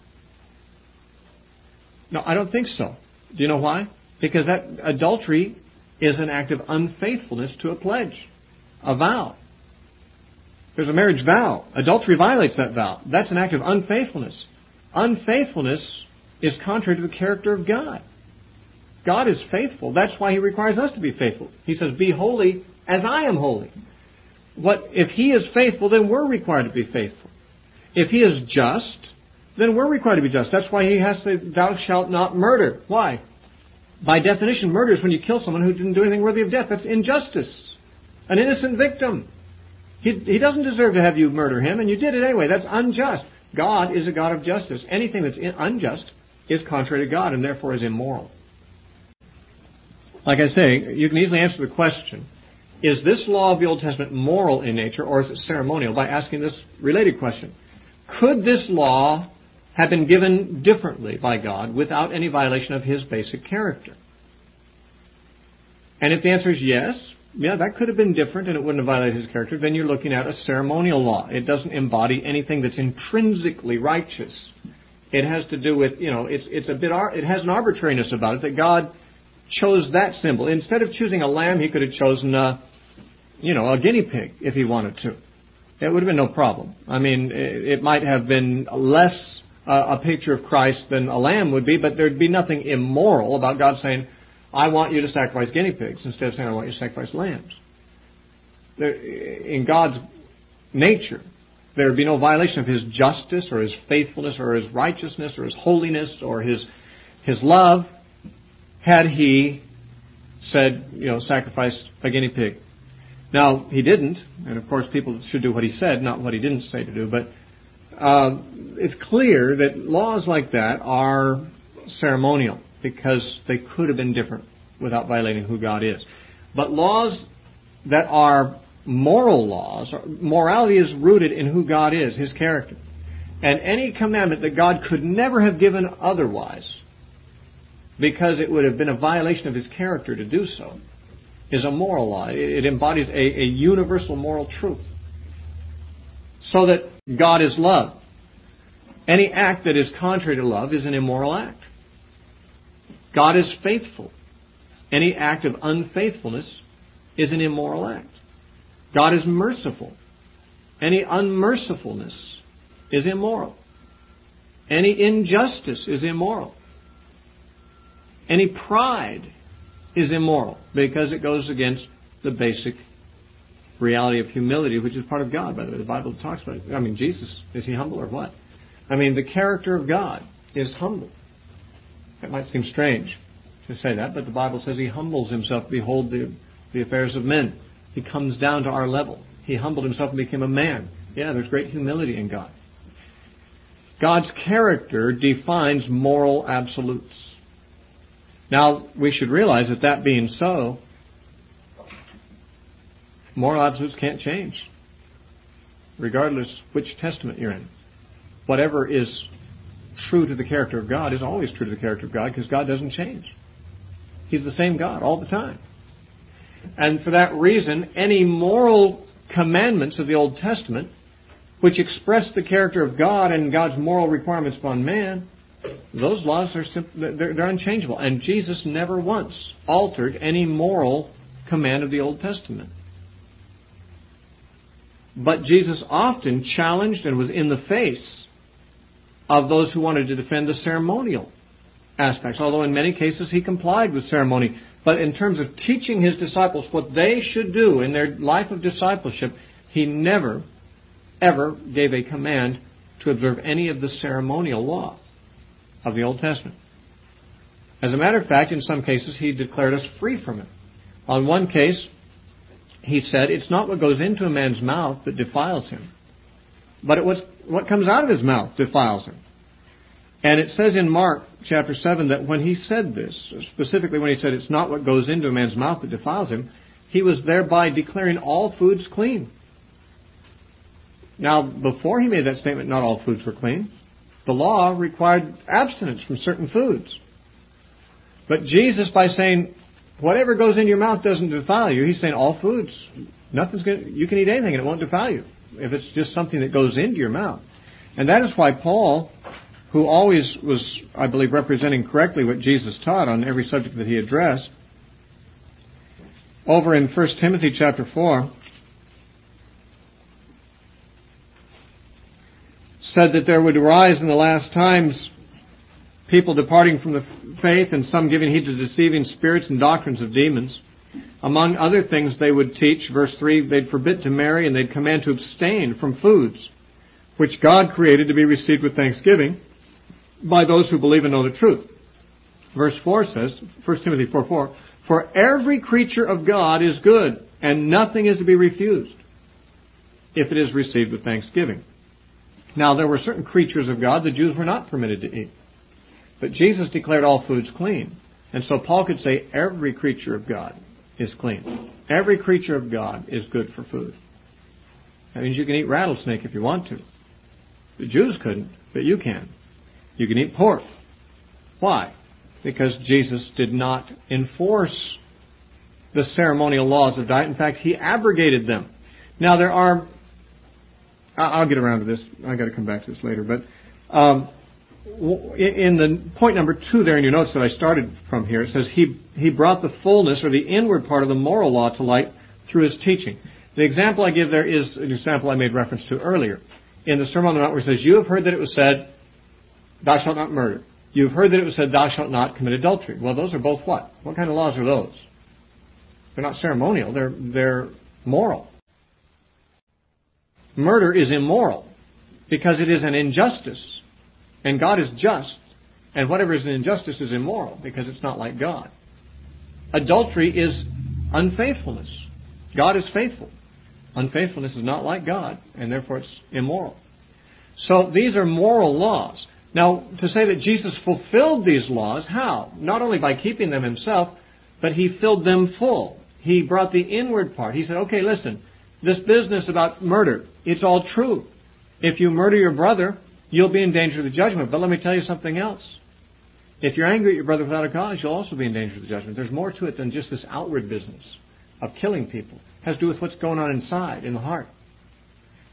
No, I don't think so. Do you know why? Because that adultery is an act of unfaithfulness to a pledge, a vow. There's a marriage vow. Adultery violates that vow. That's an act of unfaithfulness. Unfaithfulness is contrary to the character of God. God is faithful. That's why He requires us to be faithful. He says, be holy as I am holy. If He is faithful, then we're required to be faithful. If He is just, then we're required to be just. That's why He has to say, thou shalt not murder. Why? By definition, murder is when you kill someone who didn't do anything worthy of death. That's injustice. An innocent victim. He doesn't deserve to have you murder him, and you did it anyway. That's unjust. God is a God of justice. Anything that's unjust is contrary to God, and therefore is immoral. Like I say, you can easily answer the question, is this law of the Old Testament moral in nature, or is it ceremonial, by asking this related question. Could this law have been given differently by God without any violation of His basic character? And if the answer is yes, that could have been different and it wouldn't have violated His character, then you're looking at a ceremonial law. It doesn't embody anything that's intrinsically righteous. It has to do with, it has an arbitrariness about it, that God chose that symbol. Instead of choosing a lamb, He could have chosen a guinea pig if He wanted to. It would have been no problem. I mean, it might have been less a picture of Christ than a lamb would be, but there'd be nothing immoral about God saying, I want you to sacrifice guinea pigs instead of saying, I want you to sacrifice lambs. In God's nature, there would be no violation of His justice or His faithfulness or His righteousness or His holiness or His love had He said, sacrifice a guinea pig. Now, He didn't, and of course people should do what He said, not what He didn't say to do, but it's clear that laws like that are ceremonial, because they could have been different without violating who God is. But laws that are moral laws, morality is rooted in who God is, His character. And any commandment that God could never have given otherwise, because it would have been a violation of His character to do so, is a moral law. It embodies a universal moral truth. So that God is love. Any act that is contrary to love is an immoral act. God is faithful. Any act of unfaithfulness is an immoral act. God is merciful. Any unmercifulness is immoral. Any injustice is immoral. Any pride is immoral because it goes against the basic reality of humility, which is part of God. By the way, the Bible talks about it. I mean, Jesus, is he humble or what? I mean, the character of God is humble. It might seem strange to say that, but the Bible says he humbles himself to behold the affairs of men. He comes down to our level. He humbled himself and became a man. Yeah, there's great humility in God. God's character defines moral absolutes. Now, we should realize that being so, moral absolutes can't change, regardless which testament you're in. Whatever is true to the character of God is always true to the character of God because God doesn't change. He's the same God all the time. And for that reason, any moral commandments of the Old Testament, which express the character of God and God's moral requirements upon man, those laws are they're unchangeable. And Jesus never once altered any moral command of the Old Testament. But Jesus often challenged and was in the face of those who wanted to defend the ceremonial aspects, although in many cases he complied with ceremony. But in terms of teaching his disciples what they should do in their life of discipleship, he never, ever gave a command to observe any of the ceremonial law of the Old Testament. As a matter of fact, in some cases, he declared us free from it. On one case, he said, it's not what goes into a man's mouth that defiles him, but what comes out of his mouth defiles him. And it says in Mark chapter 7 that when he said this, specifically when he said it's not what goes into a man's mouth that defiles him, he was thereby declaring all foods clean. Now, before he made that statement, not all foods were clean. The law required abstinence from certain foods. But Jesus, by saying, whatever goes into your mouth doesn't defile you, he's saying all foods, you can eat anything and it won't defile you if it's just something that goes into your mouth. And that is why Paul, who always was, I believe, representing correctly what Jesus taught on every subject that he addressed, over in 1 Timothy chapter 4, said that there would arise in the last times people departing from the faith and some giving heed to deceiving spirits and doctrines of demons. Among other things they would teach, verse 3, they'd forbid to marry and they'd command to abstain from foods which God created to be received with thanksgiving by those who believe and know the truth. Verse 4 says, 1 Timothy 4:4, for every creature of God is good, and nothing is to be refused if it is received with thanksgiving. Now, there were certain creatures of God the Jews were not permitted to eat. But Jesus declared all foods clean. And so Paul could say every creature of God is clean. Every creature of God is good for food. That means you can eat rattlesnake if you want to. The Jews couldn't, but you can. You can eat pork. Why? Because Jesus did not enforce the ceremonial laws of diet. In fact, he abrogated them. Now, there are... I'll get around to this. I've got to come back to this later. But in the point number 2 there in your notes that I started from here, it says he brought the fullness or the inward part of the moral law to light through his teaching. The example I give there is an example I made reference to earlier. In the Sermon on the Mount where it says, you have heard that it was said, thou shalt not murder. You've heard that it was said, thou shalt not commit adultery. Well, those are both what? What kind of laws are those? They're not ceremonial. They're moral. Murder is immoral because it is an injustice. And God is just. And whatever is an injustice is immoral because it's not like God. Adultery is unfaithfulness. God is faithful. Unfaithfulness is not like God, and therefore it's immoral. So these are moral laws. Now, to say that Jesus fulfilled these laws, how? Not only by keeping them himself, but he filled them full. He brought the inward part. He said, okay, listen, this business about murder, it's all true. If you murder your brother, you'll be in danger of the judgment. But let me tell you something else. If you're angry at your brother without a cause, you'll also be in danger of the judgment. There's more to it than just this outward business of killing people. It has to do with what's going on inside, in the heart.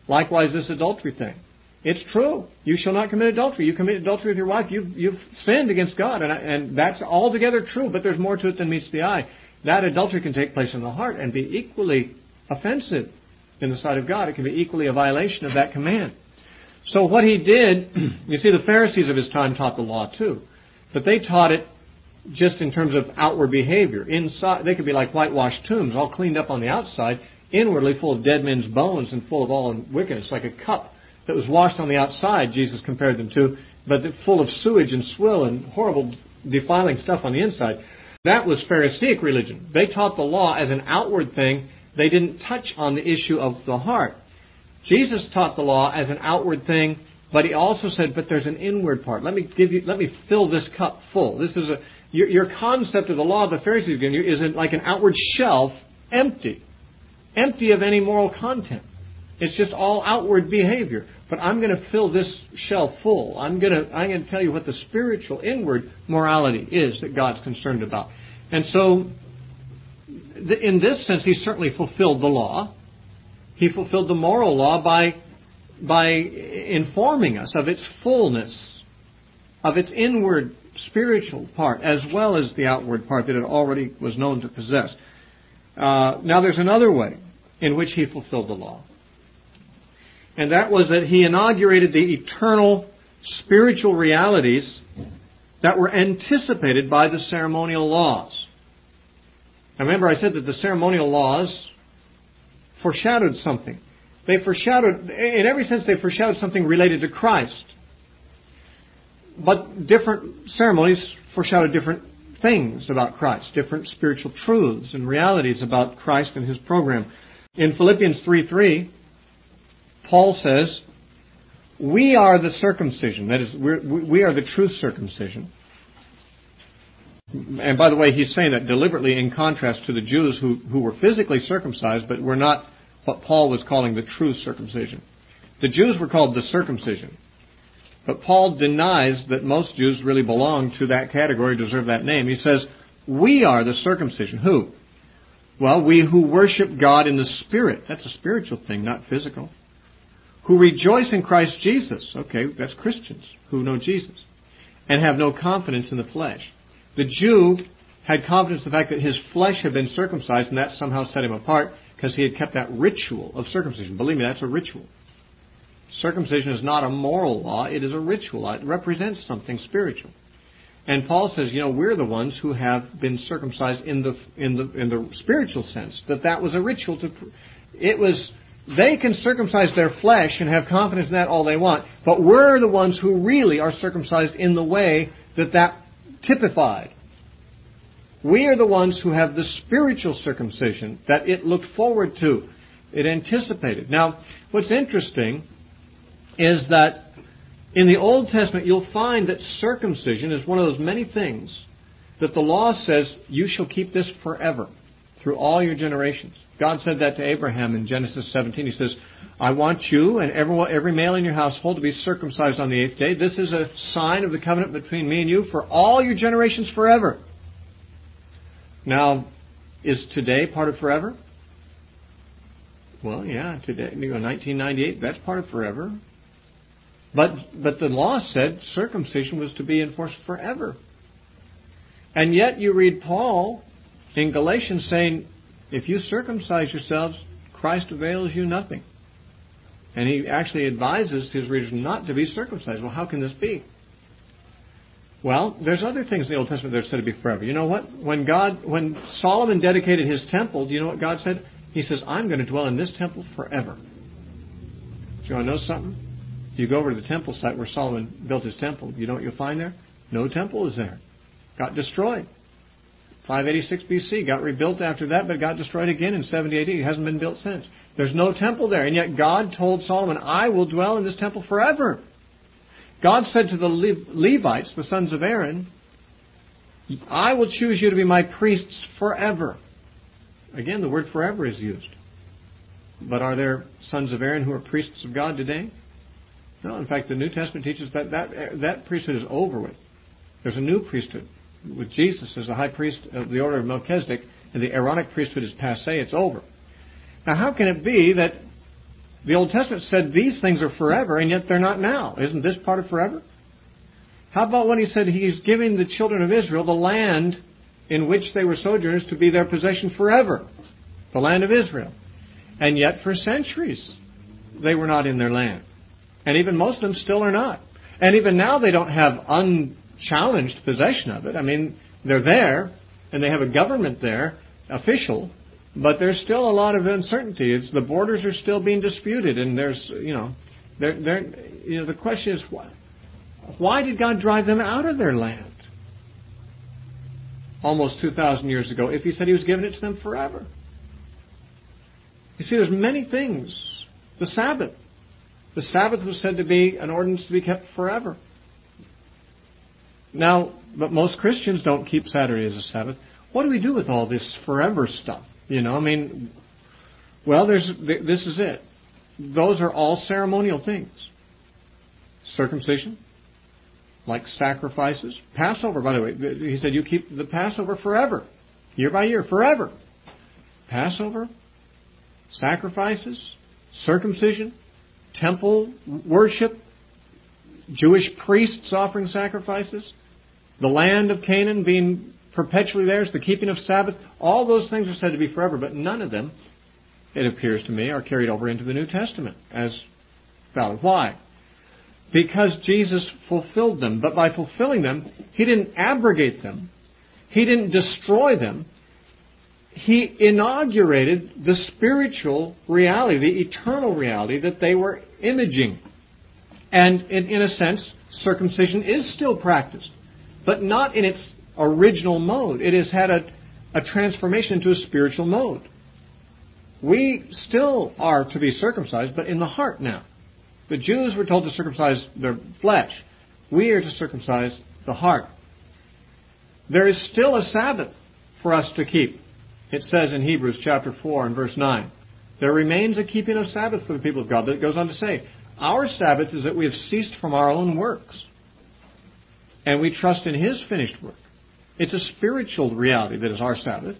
Likewise, this adultery thing. It's true. You shall not commit adultery. You commit adultery with your wife, you've sinned against God. And that's altogether true, but there's more to it than meets the eye. That adultery can take place in the heart and be equally offensive in the sight of God. It can be equally a violation of that command. So what he did, you see, the Pharisees of his time taught the law too. But they taught it just in terms of outward behavior. Inside, they could be like whitewashed tombs, all cleaned up on the outside, inwardly full of dead men's bones and full of all wickedness, like a cup that was washed on the outside, Jesus compared them to, but full of sewage and swill and horrible defiling stuff on the inside. That was Pharisaic religion. They taught the law as an outward thing. They didn't touch on the issue of the heart. Jesus taught the law as an outward thing, but he also said, but there's an inward part. Let me fill this cup full. This is your concept of the law the Pharisees have given you is like an outward shelf, empty of any moral content. It's just all outward behavior. But I'm going to fill this shelf full. I'm going to tell you what the spiritual, inward morality is that God's concerned about. And so, in this sense, he certainly fulfilled the law. He fulfilled the moral law by informing us of its fullness, of its inward spiritual part, as well as the outward part that it already was known to possess. Now, there's another way in which he fulfilled the law. And that was that he inaugurated the eternal spiritual realities that were anticipated by the ceremonial laws. Now remember, I said that the ceremonial laws foreshadowed something. They foreshadowed, in every sense, they foreshadowed something related to Christ. But different ceremonies foreshadowed different things about Christ, different spiritual truths and realities about Christ and his program. In Philippians 3:3, Paul says, we are the circumcision. That is, we are the true circumcision. And by the way, he's saying that deliberately in contrast to the Jews who were physically circumcised, but were not what Paul was calling the true circumcision. The Jews were called the circumcision. But Paul denies that most Jews really belong to that category, deserve that name. He says, we are the circumcision. Who? Well, we who worship God in the Spirit. That's a spiritual thing, not physical. Who rejoice in Christ Jesus. Okay, that's Christians who know Jesus. And have no confidence in the flesh. The Jew had confidence in the fact that his flesh had been circumcised, and that somehow set him apart because he had kept that ritual of circumcision. Believe me, that's a ritual. Circumcision is not a moral law, it is a ritual. It represents something spiritual. And Paul says, we're the ones who have been circumcised in the spiritual sense. That was a ritual they can circumcise their flesh and have confidence in that all they want, but we're the ones who really are circumcised in the way that typified. We are the ones who have the spiritual circumcision that it looked forward to. It anticipated. Now, what's interesting is that in the Old Testament you'll find that circumcision is one of those many things that the law says you shall keep this forever through all your generations. God said that to Abraham in Genesis 17. He says, I want you and every male in your household to be circumcised on the 8th day. This is a sign of the covenant between me and you for all your generations forever. Now, is today part of forever? Well, yeah, today, 1998, that's part of forever. But the law said circumcision was to be enforced forever. And yet you read Paul in Galatians saying, if you circumcise yourselves, Christ avails you nothing. And he actually advises his readers not to be circumcised. Well, how can this be? Well, there's other things in the Old Testament that are said to be forever. You know what? When Solomon dedicated his temple, do you know what God said? He says, I'm going to dwell in this temple forever. Do you want to know something? You go over to the temple site where Solomon built his temple. You know what you'll find there? No temple is there. Got destroyed. 586 BC, got rebuilt after that, but got destroyed again in 70 AD. It hasn't been built since. There's no temple there. And yet God told Solomon, I will dwell in this temple forever. God said to the Levites, the sons of Aaron, I will choose you to be my priests forever. Again, the word forever is used. But are there sons of Aaron who are priests of God today? No. In fact, the New Testament teaches that priesthood is over with. There's a new priesthood with Jesus as the high priest of the order of Melchizedek, and the Aaronic priesthood is passé. It's over. Now, how can it be that The Old Testament said these things are forever, and yet they're not now. Isn't this part of forever? How about when he said he's giving the children of Israel the land in which they were sojourners to be their possession forever? The land of Israel. And yet for centuries they were not in their land. And even most of them still are not. And even now they don't have unchallenged possession of it. I mean, they're there, and they have a government there, official, but there's still a lot of uncertainty. The borders are still being disputed, and there's, the question is, why did God drive them out of their land almost 2,000 years ago if He said He was giving it to them forever? You see, there's many things. The Sabbath. The Sabbath was said to be an ordinance to be kept forever. Now, but most Christians don't keep Saturday as a Sabbath. What do we do with all this forever stuff? This is it. Those are all ceremonial things. Circumcision, like sacrifices. Passover, by the way, he said you keep the Passover forever, year by year, forever. Passover, sacrifices, circumcision, temple worship, Jewish priests offering sacrifices, the land of Canaan being perpetually theirs, the keeping of Sabbath. All those things are said to be forever, but none of them, it appears to me, are carried over into the New Testament as valid. Why? Because Jesus fulfilled them. But by fulfilling them, He didn't abrogate them. He didn't destroy them. He inaugurated the spiritual reality, the eternal reality that they were imaging. And in a sense, circumcision is still practiced, but not in its original mode. It has had a transformation into a spiritual mode. We still are to be circumcised, but in the heart now. The Jews were told to circumcise their flesh. We are to circumcise the heart. There is still a Sabbath for us to keep. It says in Hebrews chapter 4 and verse 9, there remains a keeping of Sabbath for the people of God. But it goes on to say, our Sabbath is that we have ceased from our own works, and we trust in His finished work. It's a spiritual reality that is our Sabbath.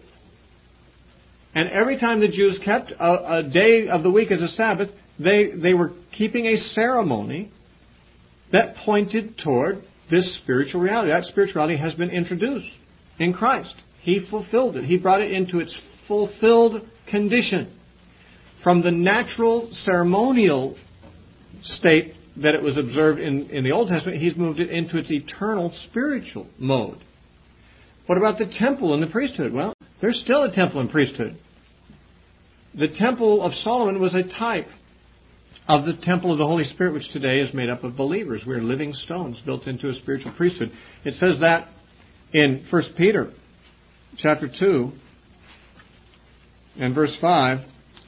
And every time the Jews kept a day of the week as a Sabbath, they were keeping a ceremony that pointed toward this spiritual reality. That spirituality has been introduced in Christ. He fulfilled it. He brought it into its fulfilled condition. From the natural ceremonial state that it was observed in the Old Testament, He's moved it into its eternal spiritual mode. What about the temple and the priesthood? Well, there's still a temple and priesthood. The temple of Solomon was a type of the temple of the Holy Spirit, which today is made up of believers. We are living stones built into a spiritual priesthood. It says that in 1 Peter chapter 2 and verse 5.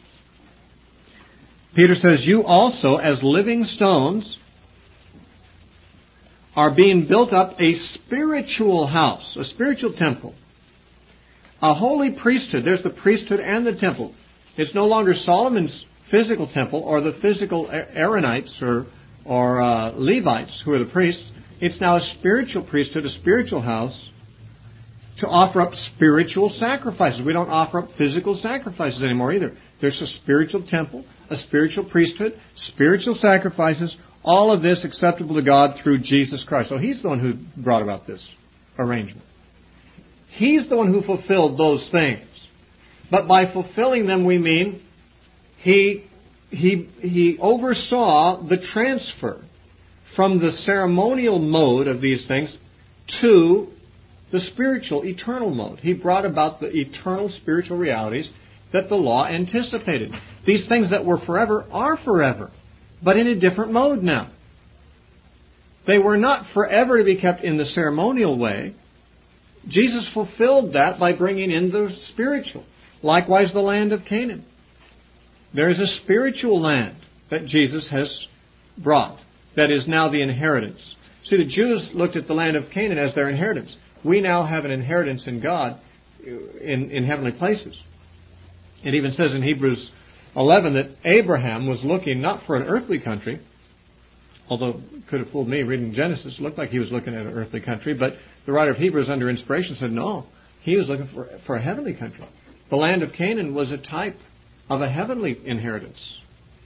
Peter says, you also, as living stones, are being built up a spiritual house, a spiritual temple, a holy priesthood. There's the priesthood and the temple. It's no longer Solomon's physical temple or the physical Aaronites or Levites who are the priests. It's now a spiritual priesthood, a spiritual house, to offer up spiritual sacrifices. We don't offer up physical sacrifices anymore either. There's a spiritual temple, a spiritual priesthood, spiritual sacrifices, all of this acceptable to God through Jesus Christ. So He's the one who brought about this arrangement. He's the one who fulfilled those things. But by fulfilling them, we mean He oversaw the transfer from the ceremonial mode of these things to the spiritual, eternal mode. He brought about the eternal spiritual realities that the law anticipated. These things that were forever are forever, but in a different mode now. They were not forever to be kept in the ceremonial way. Jesus fulfilled that by bringing in the spiritual. Likewise, the land of Canaan. There is a spiritual land that Jesus has brought that is now the inheritance. See, the Jews looked at the land of Canaan as their inheritance. We now have an inheritance in God in heavenly places. It even says in Hebrews 11 that Abraham was looking not for an earthly country, although it could have fooled me reading Genesis. It looked like he was looking at an earthly country, but the writer of Hebrews under inspiration said no, he was looking for a heavenly country. The land of Canaan was a type of a heavenly inheritance.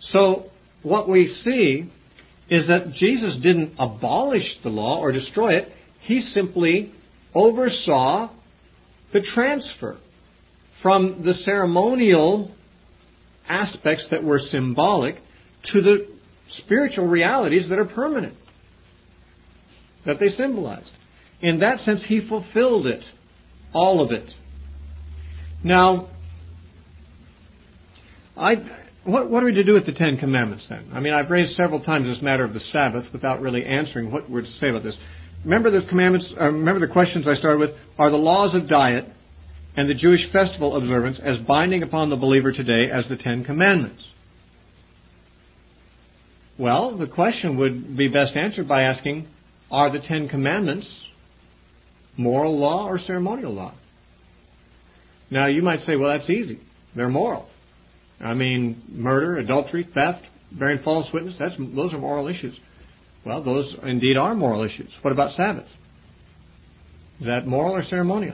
So what we see is that Jesus didn't abolish the law or destroy it. He simply oversaw the transfer from the ceremonial aspects that were symbolic to the spiritual realities that are permanent, that they symbolized. In that sense, He fulfilled it, all of it. Now, what are we to do with the Ten Commandments then? I mean, I've raised several times this matter of the Sabbath without really answering what we're to say about this. Remember the commandments. Remember the questions I started with. Are the laws of diet and the Jewish festival observance as binding upon the believer today as the Ten Commandments? Well, the question would be best answered by asking, are the Ten Commandments moral law or ceremonial law? Now, you might say, well, that's easy. They're moral. I mean, murder, adultery, theft, bearing false witness, those are moral issues. Well, those indeed are moral issues. What about Sabbath? Is that moral or ceremonial?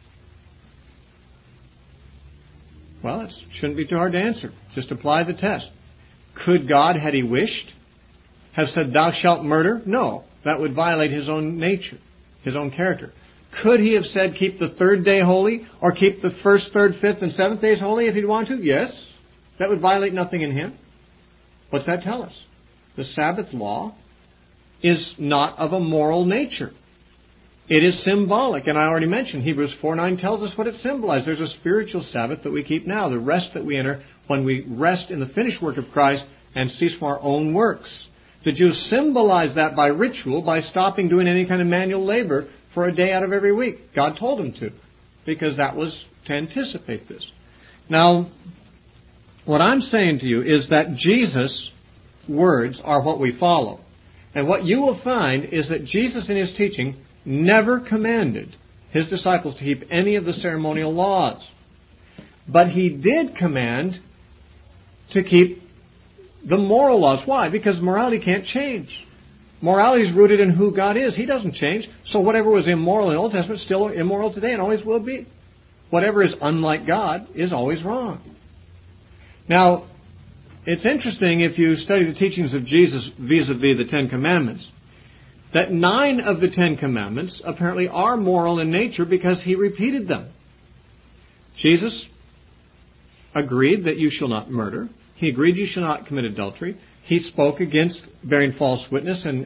Well, it shouldn't be too hard to answer. Just apply the test. Could God, had He wished, have said, thou shalt murder? No. That would violate His own nature, His own character. Could He have said, keep the third day holy, or keep the first, third, fifth, and seventh days holy if He'd want to? Yes. That would violate nothing in Him. What's that tell us? The Sabbath law is not of a moral nature. It is symbolic. And I already mentioned Hebrews 4:9 tells us what it symbolizes. There's a spiritual Sabbath that we keep now, the rest that we enter when we rest in the finished work of Christ and cease from our own works. The Jews symbolize that by ritual, by stopping doing any kind of manual labor for a day out of every week. God told them to, because that was to anticipate this. Now, what I'm saying to you is that Jesus' words are what we follow. And what you will find is that Jesus in His teaching never commanded His disciples to keep any of the ceremonial laws. But He did command to keep the moral laws. Why? Because morality can't change. Morality is rooted in who God is. He doesn't change. So whatever was immoral in the Old Testament is still immoral today and always will be. Whatever is unlike God is always wrong. Now, it's interesting if you study the teachings of Jesus vis-a-vis the Ten Commandments, that 9 of the 10 Commandments apparently are moral in nature because He repeated them. Jesus agreed that you shall not murder. He agreed you shall not commit adultery. He spoke against bearing false witness and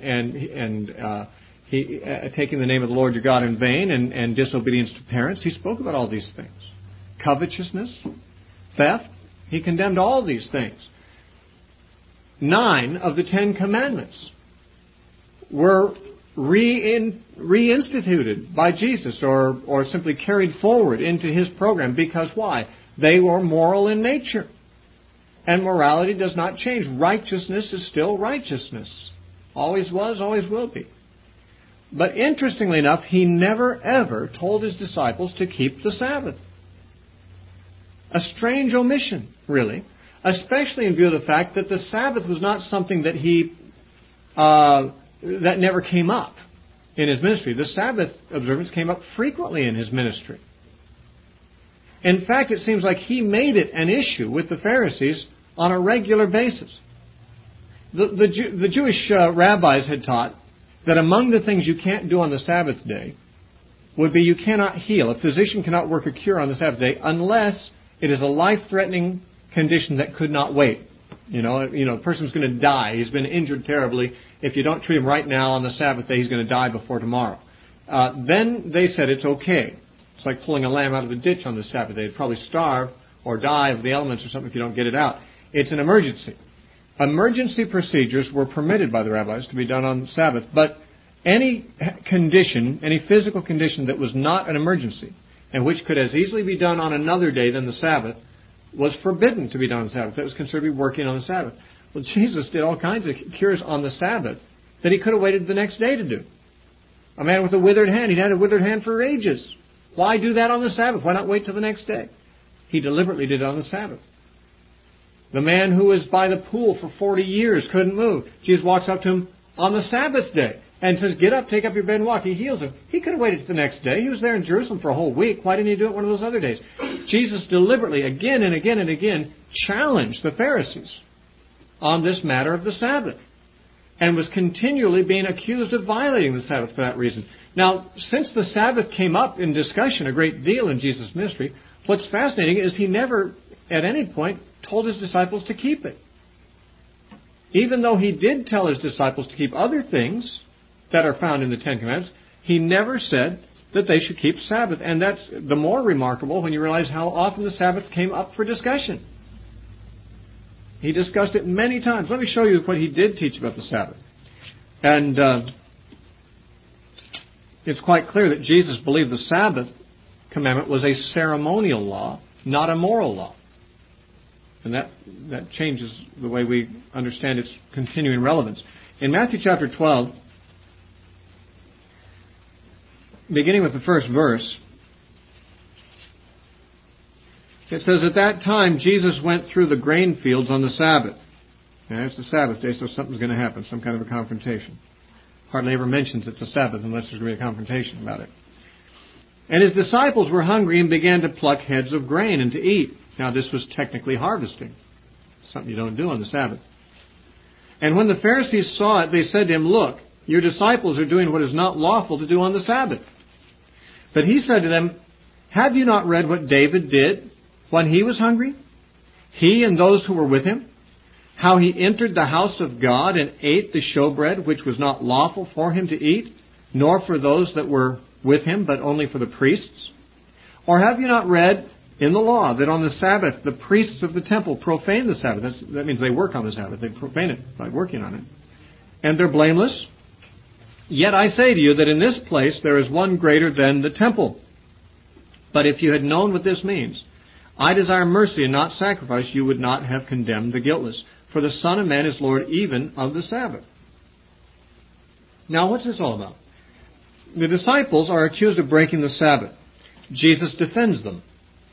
taking the name of the Lord your God in vain and disobedience to parents. He spoke about all these things. Covetousness, theft. He condemned all these things. 9 of the 10 Commandments were reinstituted by Jesus or simply carried forward into His program. Because why? They were moral in nature. And morality does not change. Righteousness is still righteousness. Always was, always will be. But interestingly enough, He never ever told His disciples to keep the Sabbath. A strange omission, really. Especially in view of the fact that the Sabbath was not something that that never came up in His ministry. The Sabbath observance came up frequently in His ministry. In fact, it seems like He made it an issue with the Pharisees on a regular basis. The Jewish rabbis had taught that among the things you can't do on the Sabbath day would be you cannot heal. A physician cannot work a cure on the Sabbath day unless it is a life-threatening condition that could not wait. A person's going to die. He's been injured terribly. If you don't treat him right now on the Sabbath day, he's going to die before tomorrow. Then they said it's okay. It's like pulling a lamb out of the ditch on the Sabbath day. It'd probably starve or die of the elements or something if you don't get it out. It's an emergency. Emergency procedures were permitted by the rabbis to be done on Sabbath, but any condition, any physical condition that was not an emergency, and which could as easily be done on another day than the Sabbath, was forbidden to be done on the Sabbath. That was considered to be working on the Sabbath. Well, Jesus did all kinds of cures on the Sabbath that He could have waited the next day to do. A man with a withered hand, he'd had a withered hand for ages. Why do that on the Sabbath? Why not wait till the next day? He deliberately did it on the Sabbath. The man who was by the pool for 40 years couldn't move. Jesus walks up to him on the Sabbath day and says, get up, take up your bed and walk. He heals him. He could have waited till the next day. He was there in Jerusalem for a whole week. Why didn't He do it one of those other days? Jesus deliberately, again and again and again, challenged the Pharisees on this matter of the Sabbath, and was continually being accused of violating the Sabbath for that reason. Now, since the Sabbath came up in discussion a great deal in Jesus' ministry, what's fascinating is he never, at any point, told his disciples to keep it. Even though he did tell his disciples to keep other things that are found in the Ten Commandments, he never said that they should keep Sabbath. And that's the more remarkable when you realize how often the Sabbath came up for discussion. He discussed it many times. Let me show you what he did teach about the Sabbath. And it's quite clear that Jesus believed the Sabbath commandment was a ceremonial law, not a moral law. And that changes the way we understand its continuing relevance. In Matthew chapter 12, beginning with the first verse, it says, "At that time Jesus went through the grain fields on the Sabbath." Now, it's the Sabbath day, so something's going to happen, some kind of a confrontation. Hardly ever mentions it's a Sabbath unless there's going to be a confrontation about it. "And his disciples were hungry and began to pluck heads of grain and to eat." Now, this was technically harvesting, something you don't do on the Sabbath. "And when the Pharisees saw it, they said to him, 'Look, your disciples are doing what is not lawful to do on the Sabbath.' But he said to them, 'Have you not read what David did when he was hungry, he and those who were with him? How he entered the house of God and ate the showbread, which was not lawful for him to eat, nor for those that were with him, but only for the priests? Or have you not read in the law that on the Sabbath the priests of the temple profane the Sabbath?'" That means they work on the Sabbath. They profane it by working on it. "And they're blameless. Yet I say to you that in this place there is one greater than the temple. But if you had known what this means, 'I desire mercy and not sacrifice,' you would not have condemned the guiltless. For the Son of Man is Lord even of the Sabbath." Now, what's this all about? The disciples are accused of breaking the Sabbath. Jesus defends them.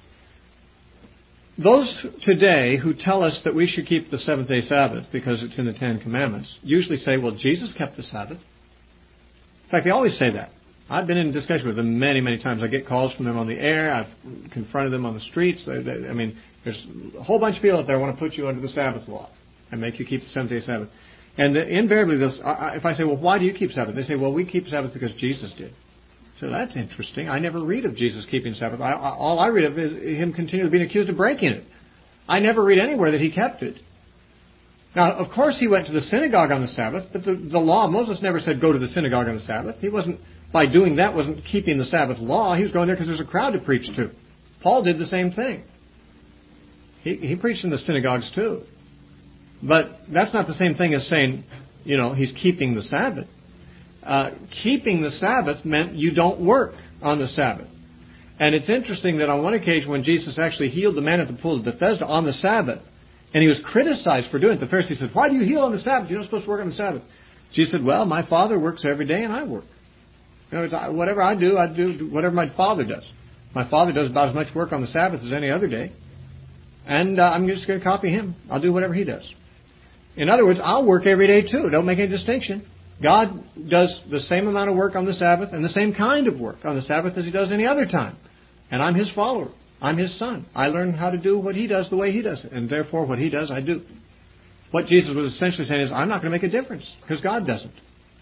Those today who tell us that we should keep the seventh-day Sabbath because it's in the Ten Commandments usually say, well, Jesus kept the Sabbath. In fact, they always say that. I've been in discussion with them many, many times. I get calls from them on the air. I've confronted them on the streets. There's a whole bunch of people out there who want to put you under the Sabbath law and make you keep the seventh-day Sabbath. And invariably, if I say, well, why do you keep Sabbath? They say, well, we keep Sabbath because Jesus did. So that's interesting. I never read of Jesus keeping Sabbath. All I read of is him continually being accused of breaking it. I never read anywhere that he kept it. Now, of course, he went to the synagogue on the Sabbath, but the law, Moses never said go to the synagogue on the Sabbath. He wasn't, by doing that, wasn't keeping the Sabbath law. He was going there because there's a crowd to preach to. Paul did the same thing. He preached in the synagogues too. But that's not the same thing as saying, he's keeping the Sabbath. Keeping the Sabbath meant you don't work on the Sabbath. And it's interesting that on one occasion when Jesus actually healed the man at the pool of Bethesda on the Sabbath, and he was criticized for doing it, the Pharisees said, "Why do you heal on the Sabbath? You're not supposed to work on the Sabbath." Jesus said, "Well, my Father works every day and I work. Whatever I do whatever my Father does. My Father does about as much work on the Sabbath as any other day. And I'm just going to copy him. I'll do whatever he does." In other words, I'll work every day too. Don't make any distinction. God does the same amount of work on the Sabbath and the same kind of work on the Sabbath as he does any other time. And I'm his follower. I'm his son. I learn how to do what he does the way he does it. And therefore, what he does, I do. What Jesus was essentially saying is, I'm not going to make a difference because God doesn't.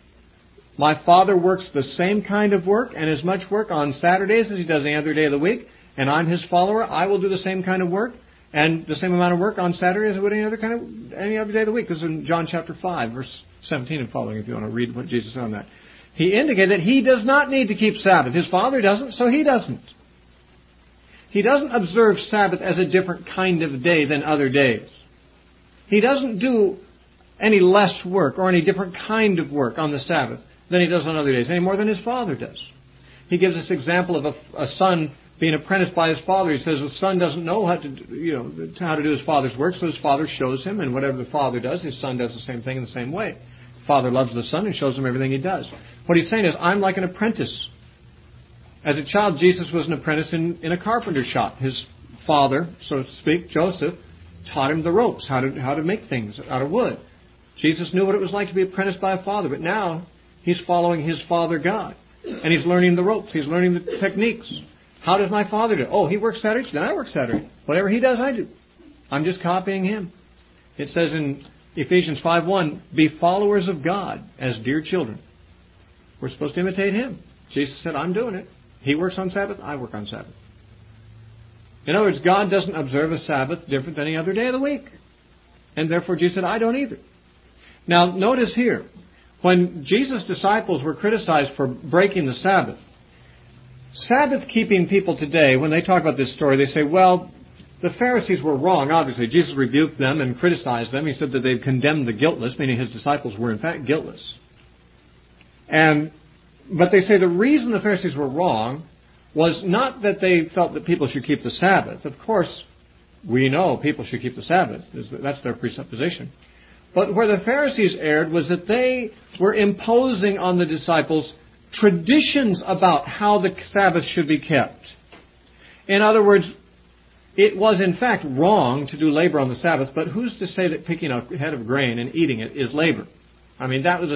My Father works the same kind of work and as much work on Saturdays as he does any other day of the week. And I'm his follower. I will do the same kind of work and the same amount of work on Saturday as I would any other day of the week. This is in John chapter 5, verse 17 and following, if you want to read what Jesus said on that. He indicated that he does not need to keep Sabbath. His Father doesn't, so he doesn't. He doesn't observe Sabbath as a different kind of day than other days. He doesn't do any less work or any different kind of work on the Sabbath than he does on other days, any more than his Father does. He gives this example of a son being apprenticed by his father. He says the son doesn't know how to do his father's work, so his father shows him, and whatever the father does, his son does the same thing in the same way. The father loves the son and shows him everything he does. What he's saying is, I'm like an apprentice. As a child, Jesus was an apprentice in a carpenter shop. His father, so to speak, Joseph, taught him the ropes, how to make things out of wood. Jesus knew what it was like to be apprenticed by a father, but now he's following his Father God. And he's learning the ropes. He's learning the techniques. How does my Father do it? Oh, he works Saturday, then I work Saturday. Whatever he does, I do. I'm just copying him. It says in Ephesians 5:1, be followers of God as dear children. We're supposed to imitate Him. Jesus said, I'm doing it. He works on Sabbath, I work on Sabbath. In other words, God doesn't observe a Sabbath different than any other day of the week. And therefore Jesus said, I don't either. Now notice here, when Jesus' disciples were criticized for breaking the Sabbath, Sabbath-keeping people today, when they talk about this story, they say, well, the Pharisees were wrong, obviously. Jesus rebuked them and criticized them. He said that they've condemned the guiltless, meaning His disciples were in fact guiltless. But they say the reason the Pharisees were wrong was not that they felt that people should keep the Sabbath. Of course, we know people should keep the Sabbath. That's their presupposition. But where the Pharisees erred was that they were imposing on the disciples traditions about how the Sabbath should be kept. In other words, it was in fact wrong to do labor on the Sabbath, but who's to say that picking a head of grain and eating it is labor? I mean, that was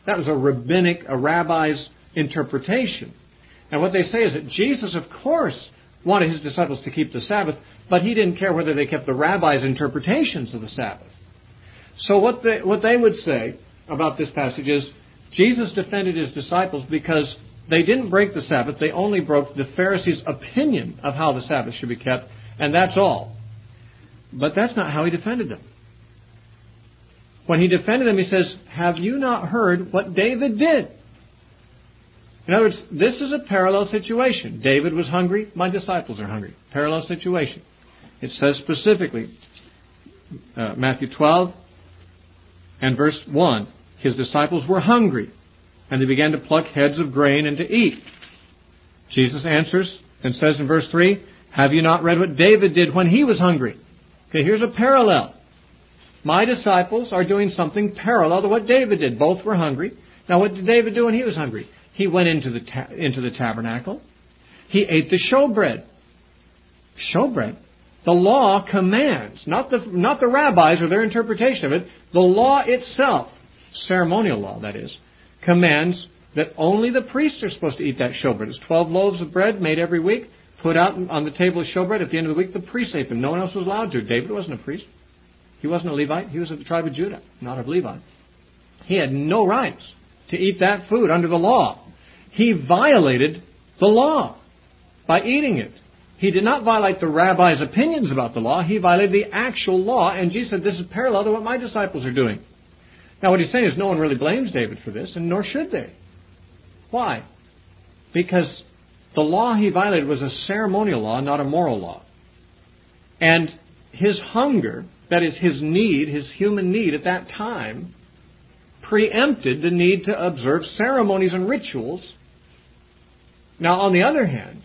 a rabbi's interpretation. And what they say is that Jesus, of course, wanted His disciples to keep the Sabbath, but He didn't care whether they kept the rabbi's interpretations of the Sabbath. So what they would say about this passage is Jesus defended His disciples because they didn't break the Sabbath. They only broke the Pharisees' opinion of how the Sabbath should be kept, and that's all. But that's not how He defended them. When He defended them, He says, have you not heard what David did? In other words, this is a parallel situation. David was hungry, my disciples are hungry. Parallel situation. It says specifically, Matthew 12 and verse 1, His disciples were hungry, and they began to pluck heads of grain and to eat. Jesus answers and says in verse 3, have you not read what David did when he was hungry? Okay, here's a parallel. My disciples are doing something parallel to what David did. Both were hungry. Now, what did David do when he was hungry? He went into the tabernacle. He ate the showbread. Showbread. The law commands, not the rabbis or their interpretation of it. The law itself, ceremonial law that is, commands that only the priests are supposed to eat that showbread. It's 12 loaves of bread made every week, put out on the table of showbread. At the end of the week, the priests ate them. No one else was allowed to. David wasn't a priest. He wasn't a Levite. He was of the tribe of Judah, not of Levi. He had no rights to eat that food under the law. He violated the law by eating it. He did not violate the rabbi's opinions about the law. He violated the actual law. And Jesus said, this is parallel to what my disciples are doing. Now, what He's saying is no one really blames David for this, and nor should they. Why? Because the law he violated was a ceremonial law, not a moral law. And his hunger, that is his need, his human need at that time, preempted the need to observe ceremonies and rituals. Now, on the other hand,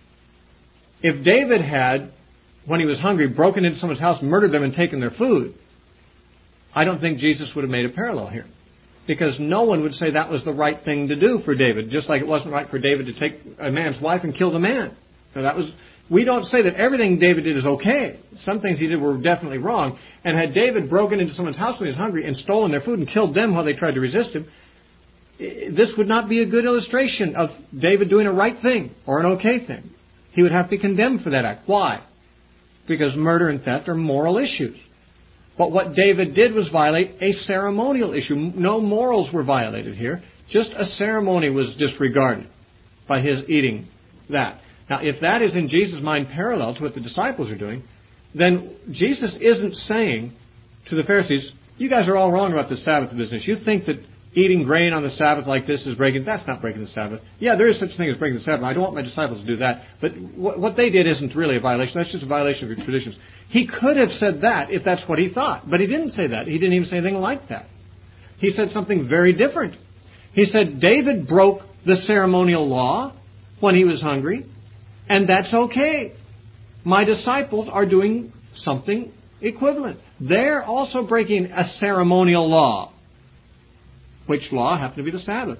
if David had, when he was hungry, broken into someone's house, murdered them, and taken their food, I don't think Jesus would have made a parallel here. Because no one would say that was the right thing to do for David, just like it wasn't right for David to take a man's wife and kill the man. Now, we don't say that everything David did is okay. Some things he did were definitely wrong. And had David broken into someone's house when he was hungry and stolen their food and killed them while they tried to resist him, this would not be a good illustration of David doing a right thing or an okay thing. He would have to be condemned for that act. Why? Because murder and theft are moral issues. But what David did was violate a ceremonial issue. No morals were violated here. Just a ceremony was disregarded by his eating that. Now, if that is in Jesus' mind parallel to what the disciples are doing, then Jesus isn't saying to the Pharisees, you guys are all wrong about the Sabbath business. You think that eating grain on the Sabbath like this is breaking. That's not breaking the Sabbath. Yeah, there is such a thing as breaking the Sabbath. I don't want my disciples to do that. But what they did isn't really a violation. That's just a violation of your traditions. He could have said that if that's what he thought. But he didn't say that. He didn't even say anything like that. He said something very different. He said David broke the ceremonial law when he was hungry, and that's okay. My disciples are doing something equivalent. They're also breaking a ceremonial law. Which law happened to be the Sabbath.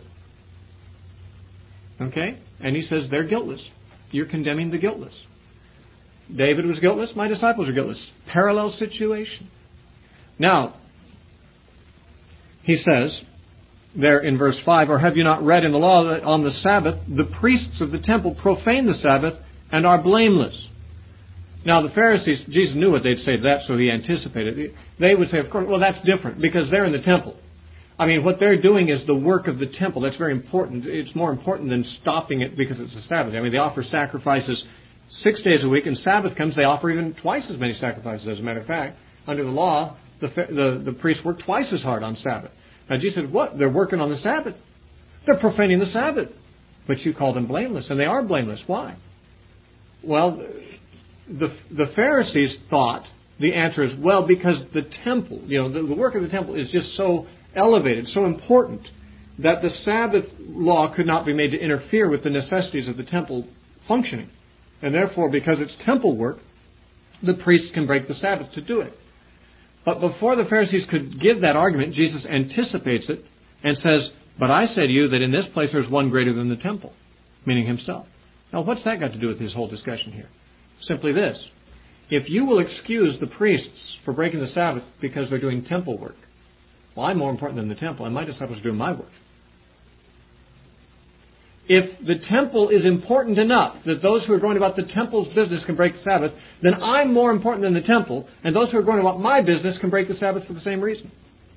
Okay? And he says they're guiltless. You're condemning the guiltless. David was guiltless. My disciples are guiltless. Parallel situation. Now, he says there in verse 5, or have you not read in the law that on the Sabbath the priests of the temple profane the Sabbath and are blameless? Now the Pharisees, Jesus knew what they'd say to that, so he anticipated. They would say, of course, well, that's different because they're in the temple. I mean, what they're doing is the work of the temple. That's very important. It's more important than stopping it because it's a Sabbath. I mean, they offer sacrifices 6 days a week, and Sabbath comes, they offer even twice as many sacrifices. As a matter of fact, under the law, the priests work twice as hard on Sabbath. Now Jesus said, what? They're working on the Sabbath. They're profaning the Sabbath. But you call them blameless, and they are blameless. Why? Well, the Pharisees thought the answer is, well, because the temple, the work of the temple is just so elevated, so important, that the Sabbath law could not be made to interfere with the necessities of the temple functioning. And therefore, because it's temple work, the priests can break the Sabbath to do it. But before the Pharisees could give that argument, Jesus anticipates it and says, but I say to you that in this place there's one greater than the temple, meaning himself. Now, what's that got to do with this whole discussion here? Simply this. If you will excuse the priests for breaking the Sabbath because they're doing temple work, well, I'm more important than the temple, and my disciples are doing my work. If the temple is important enough that those who are going about the temple's business can break the Sabbath, then I'm more important than the temple, and those who are going about my business can break the Sabbath for the same reason.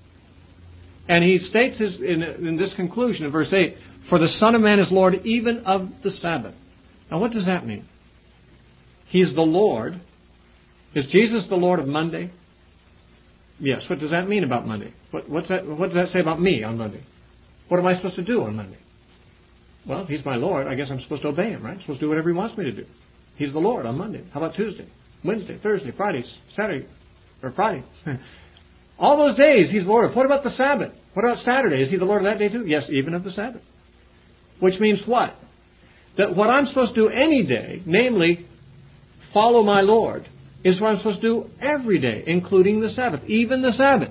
And he states in this conclusion in verse 8, for the Son of Man is Lord even of the Sabbath. Now what does that mean? He's the Lord. Is Jesus the Lord of Monday? Yes. What does that mean about Monday? What does that say about me on Monday? What am I supposed to do on Monday? Well, if he's my Lord, I guess I'm supposed to obey him, right? I'm supposed to do whatever he wants me to do. He's the Lord on Monday. How about Tuesday, Wednesday, Thursday, Friday, Saturday, or Friday? All those days, he's the Lord. What about the Sabbath? What about Saturday? Is he the Lord of that day too? Yes, even of the Sabbath. Which means what? That what I'm supposed to do any day, namely, follow my Lord, is what I'm supposed to do every day, including the Sabbath, even the Sabbath.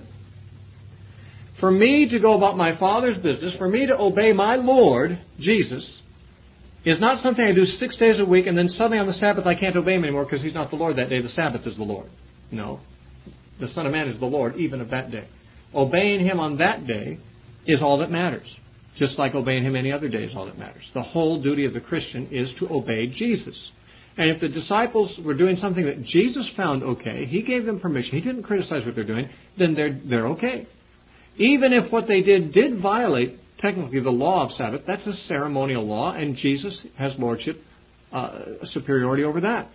For me to go about my Father's business, for me to obey my Lord, Jesus, is not something I do 6 days a week and then suddenly on the Sabbath I can't obey him anymore because he's not the Lord that day. The Sabbath is the Lord. No. The Son of Man is the Lord even of that day. Obeying him on that day is all that matters. Just like obeying him any other day is all that matters. The whole duty of the Christian is to obey Jesus. And if the disciples were doing something that Jesus found okay, he gave them permission, he didn't criticize what they're doing, then they're okay. Even if what they did violate, technically, the law of Sabbath, that's a ceremonial law, and Jesus has lordship, superiority over that.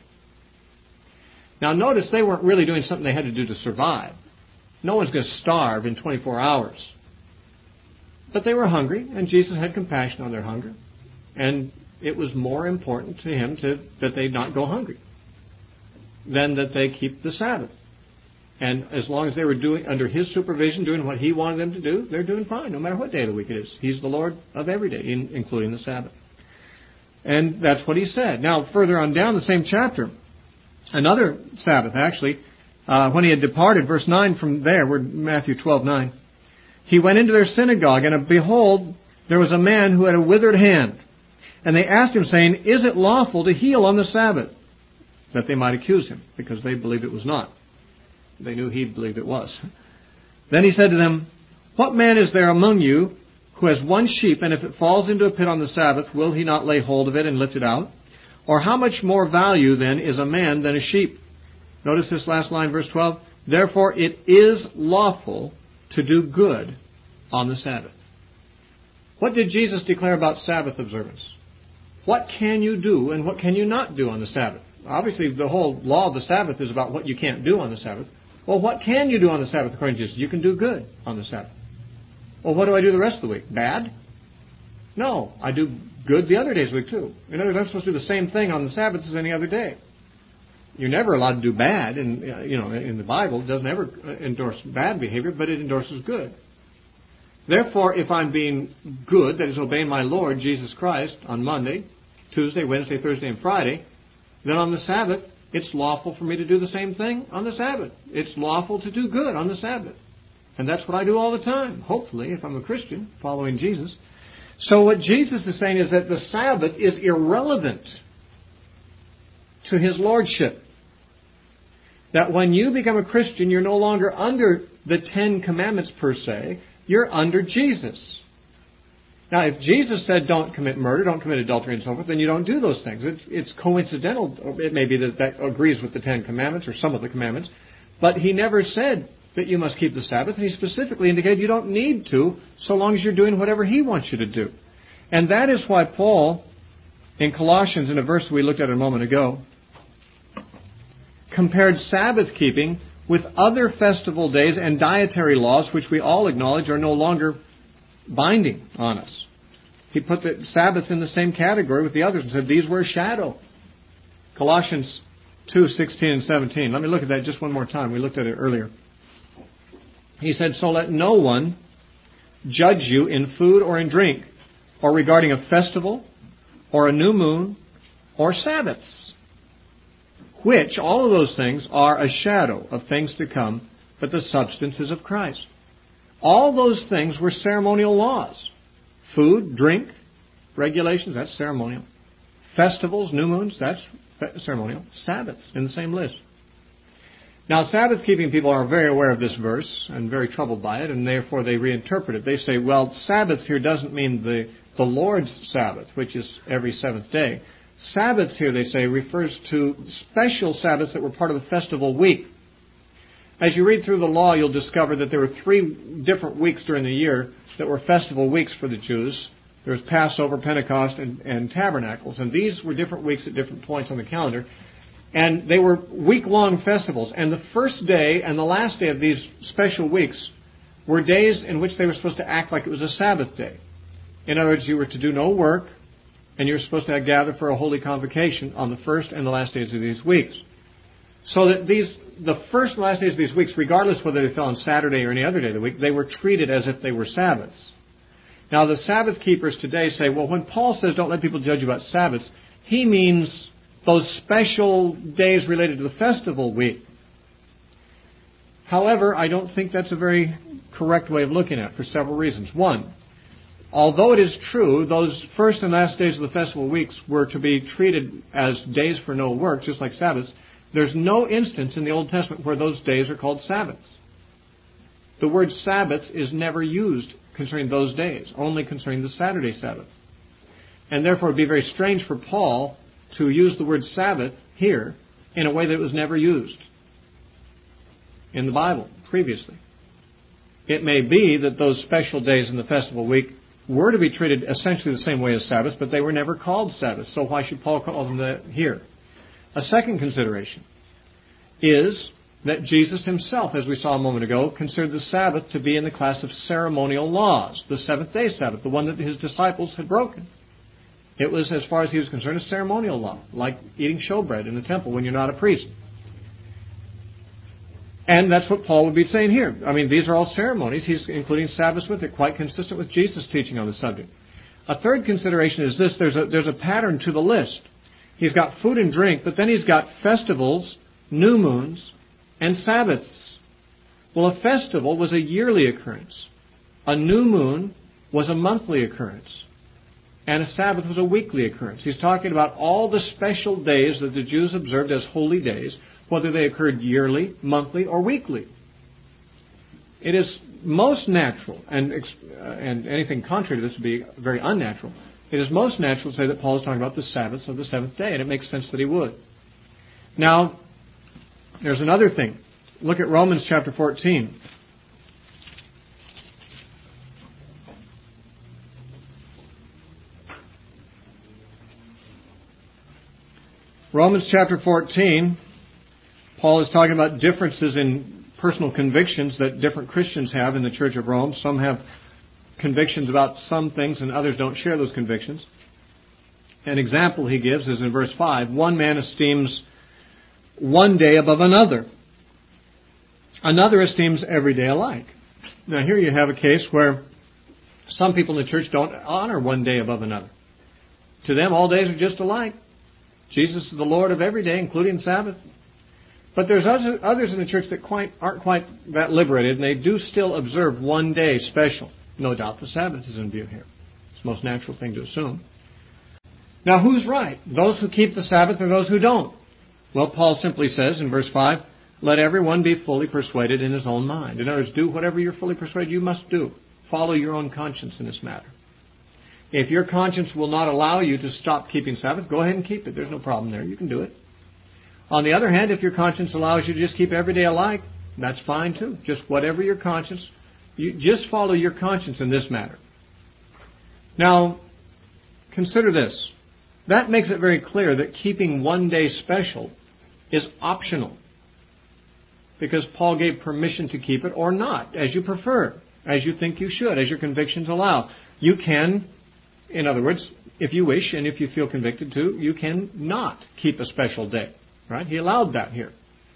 Now notice they weren't really doing something they had to do to survive. No one's going to starve in 24 hours. But they were hungry, and Jesus had compassion on their hunger. And it was more important to him that they not go hungry than that they keep the Sabbath. And as long as they were doing under his supervision, doing what he wanted them to do, they're doing fine, no matter what day of the week it is. He's the Lord of every day, including the Sabbath. And that's what he said. Now, further on down the same chapter, another Sabbath, actually, when he had departed, verse 9 from there, we're Matthew 12:9, he went into their synagogue, and behold, there was a man who had a withered hand. And they asked him, saying, is it lawful to heal on the Sabbath? That they might accuse him, because they believed it was not. They knew he believed it was. Then he said to them, what man is there among you who has one sheep, and if it falls into a pit on the Sabbath, will he not lay hold of it and lift it out? Or how much more value, then, is a man than a sheep? Notice this last line, verse 12. Therefore it is lawful to do good on the Sabbath. What did Jesus declare about Sabbath observance? What can you do and what can you not do on the Sabbath? Obviously, the whole law of the Sabbath is about what you can't do on the Sabbath. Well, what can you do on the Sabbath according to Jesus? You can do good on the Sabbath. Well, what do I do the rest of the week? Bad? No, I do good the other days of the week too. In other words, I'm supposed to do the same thing on the Sabbath as any other day. You're never allowed to do bad, and in the Bible, it doesn't ever endorse bad behavior, but it endorses good. Therefore, if I'm being good, that is obeying my Lord Jesus Christ on Monday, Tuesday, Wednesday, Thursday, and Friday, then on the Sabbath, it's lawful for me to do the same thing on the Sabbath. It's lawful to do good on the Sabbath. And that's what I do all the time, hopefully, if I'm a Christian following Jesus. So what Jesus is saying is that the Sabbath is irrelevant to his lordship. That when you become a Christian, you're no longer under the 10 Commandments per se. You're under Jesus. Now, if Jesus said don't commit murder, don't commit adultery and so forth, then you don't do those things. It's coincidental. It may be that agrees with the Ten Commandments or some of the commandments. But he never said that you must keep the Sabbath. And he specifically indicated you don't need to so long as you're doing whatever he wants you to do. And that is why Paul, in Colossians, in a verse we looked at a moment ago, compared Sabbath keeping with other festival days and dietary laws, which we all acknowledge are no longer binding on us. He put the Sabbath in the same category with the others and said these were a shadow. Colossians 2:16 and 17. Let me look at that just one more time. We looked at it earlier. He said, so let no one judge you in food or in drink, or regarding a festival, or a new moon, or Sabbaths, which, all of those things, are a shadow of things to come, but the substance is of Christ. All those things were ceremonial laws. Food, drink, regulations, that's ceremonial. Festivals, new moons, that's ceremonial. Sabbaths, in the same list. Now, Sabbath-keeping people are very aware of this verse and very troubled by it, and therefore they reinterpret it. They say, well, Sabbath here doesn't mean the Lord's Sabbath, which is every seventh day. Sabbaths here, they say, refers to special Sabbaths that were part of the festival week. As you read through the law, you'll discover that there were 3 different weeks during the year that were festival weeks for the Jews. There was Passover, Pentecost, and Tabernacles. And these were different weeks at different points on the calendar. And they were week-long festivals. And the first day and the last day of these special weeks were days in which they were supposed to act like it was a Sabbath day. In other words, you were to do no work, and you were supposed to gather for a holy convocation on the first and the last days of these weeks. So that the first and last days of these weeks, regardless whether they fell on Saturday or any other day of the week, they were treated as if they were Sabbaths. Now, the Sabbath keepers today say, well, when Paul says don't let people judge you about Sabbaths, he means those special days related to the festival week. However, I don't think that's a very correct way of looking at it for several reasons. One, although it is true, those first and last days of the festival weeks were to be treated as days for no work, just like Sabbaths, there's no instance in the Old Testament where those days are called Sabbaths. The word Sabbaths is never used concerning those days, only concerning the Saturday Sabbath. And therefore it would be very strange for Paul to use the word Sabbath here in a way that it was never used in the Bible previously. It may be that those special days in the festival week were to be treated essentially the same way as Sabbaths, but they were never called Sabbaths. So why should Paul call them that here? A second consideration is that Jesus himself, as we saw a moment ago, considered the Sabbath to be in the class of ceremonial laws, the seventh-day Sabbath, the one that his disciples had broken. It was, as far as he was concerned, a ceremonial law, like eating showbread in the temple when you're not a priest. And that's what Paul would be saying here. I mean, these are all ceremonies. He's including Sabbaths with it, quite consistent with Jesus' teaching on the subject. A third consideration is this. There's a pattern to the list. He's got food and drink, but then he's got festivals, new moons, and Sabbaths. Well, a festival was a yearly occurrence. A new moon was a monthly occurrence. And a Sabbath was a weekly occurrence. He's talking about all the special days that the Jews observed as holy days, whether they occurred yearly, monthly, or weekly. It is most natural, and anything contrary to this would be very unnatural. It is most natural to say that Paul is talking about the Sabbaths of the seventh day, and it makes sense that he would. Now, there's another thing. Look at Romans chapter 14. Romans chapter 14, Paul is talking about differences in personal convictions that different Christians have in the Church of Rome. Some have convictions about some things and others don't share those convictions. An example he gives is in verse 5. One man esteems one day above another. Another esteems every day alike. Now here you have a case where some people in the church don't honor one day above another. To them, all days are just alike. Jesus is the Lord of every day, including Sabbath. But there's others in the church that aren't quite that liberated, and they do still observe one day special. No doubt the Sabbath is in view here. It's the most natural thing to assume. Now, who's right? Those who keep the Sabbath or those who don't? Well, Paul simply says in verse 5, let everyone be fully persuaded in his own mind. In other words, do whatever you're fully persuaded you must do. Follow your own conscience in this matter. If your conscience will not allow you to stop keeping Sabbath, go ahead and keep it. There's no problem there. You can do it. On the other hand, if your conscience allows you to just keep every day alike, that's fine too. Just whatever your conscience, you just follow your conscience in this matter. Now, consider this. That makes it very clear that keeping one day special is optional, because Paul gave permission to keep it or not, as you prefer, as you think you should, as your convictions allow. You can, in other words, if you wish and if you feel convicted to, you can not keep a special day. Right? He allowed that here.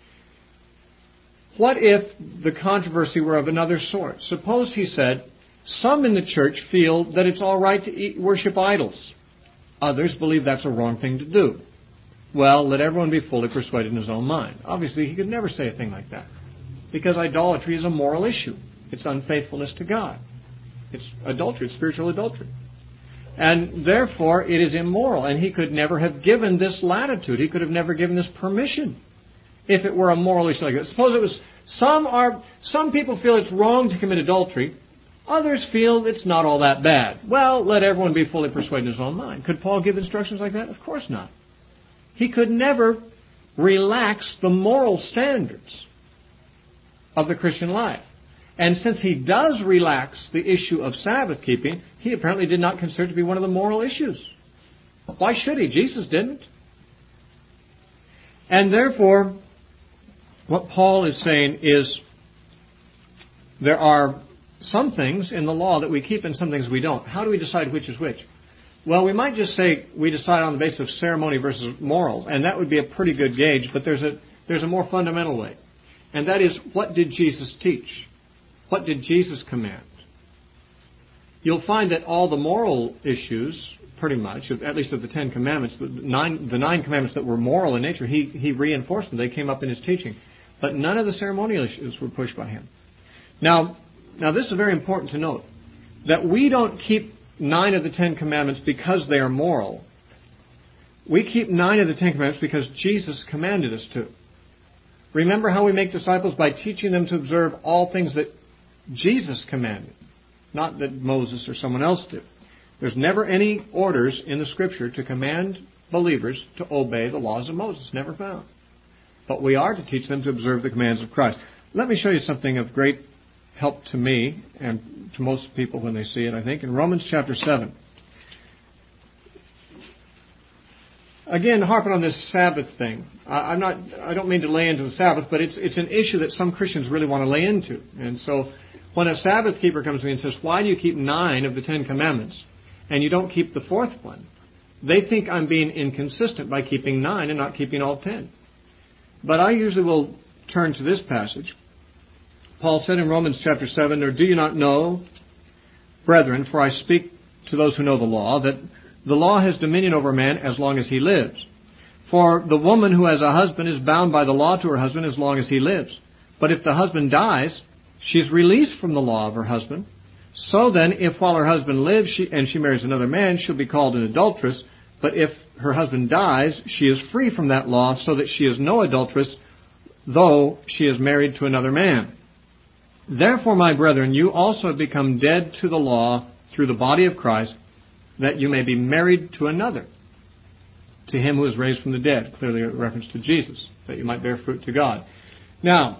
What if the controversy were of another sort? Suppose he said, some in the church feel that it's all right to worship idols. Others believe that's a wrong thing to do. Well, let everyone be fully persuaded in his own mind. Obviously, he could never say a thing like that, because idolatry is a moral issue. It's unfaithfulness to God. It's adultery. It's spiritual adultery. And therefore, it is immoral. And he could never have given this latitude. He could have never given this permission if it were a moral issue like that. Suppose it was, some people feel it's wrong to commit adultery. Others feel it's not all that bad. Well, let everyone be fully persuaded in his own mind. Could Paul give instructions like that? Of course not. He could never relax the moral standards of the Christian life. And since he does relax the issue of Sabbath keeping, he apparently did not consider it to be one of the moral issues. Why should he? Jesus didn't. And therefore, what Paul is saying is there are some things in the law that we keep and some things we don't. How do we decide which is which? Well, we might just say we decide on the basis of ceremony versus morals, and that would be a pretty good gauge, but there's a more fundamental way. And that is, what did Jesus teach? What did Jesus command? You'll find that all the moral issues, pretty much, at least of the Ten Commandments, the nine commandments that were moral in nature, he reinforced them. They came up in his teaching. But none of the ceremonial issues were pushed by him. Now this is very important to note, that we don't keep 9 of the 10 commandments because they are moral. We keep 9 of the 10 commandments because Jesus commanded us to. Remember how we make disciples? By teaching them to observe all things that Jesus commanded, not that Moses or someone else did. There's never any orders in the Scripture to command believers to obey the laws of Moses. Never found. But we are to teach them to observe the commands of Christ. Let me show you something of great help to me and to most people when they see it, I think. In Romans chapter 7. Again, harping on this Sabbath thing. I don't mean to lay into the Sabbath, but it's an issue that some Christians really want to lay into. And so when a Sabbath keeper comes to me and says, why do you keep 9 of the 10 commandments and you don't keep the 4th one? They think I'm being inconsistent by keeping 9 and not keeping all 10. But I usually will turn to this passage. Paul said in Romans chapter 7, or do you not know, brethren, for I speak to those who know the law, that the law has dominion over man as long as he lives. For the woman who has a husband is bound by the law to her husband as long as he lives. But if the husband dies, she is released from the law of her husband. So then, if while her husband lives she marries another man, she'll be called an adulteress. But if her husband dies, she is free from that law, so that she is no adulteress, though she is married to another man. Therefore, my brethren, you also have become dead to the law through the body of Christ, that you may be married to another, to him who is raised from the dead. Clearly a reference to Jesus, that you might bear fruit to God. Now,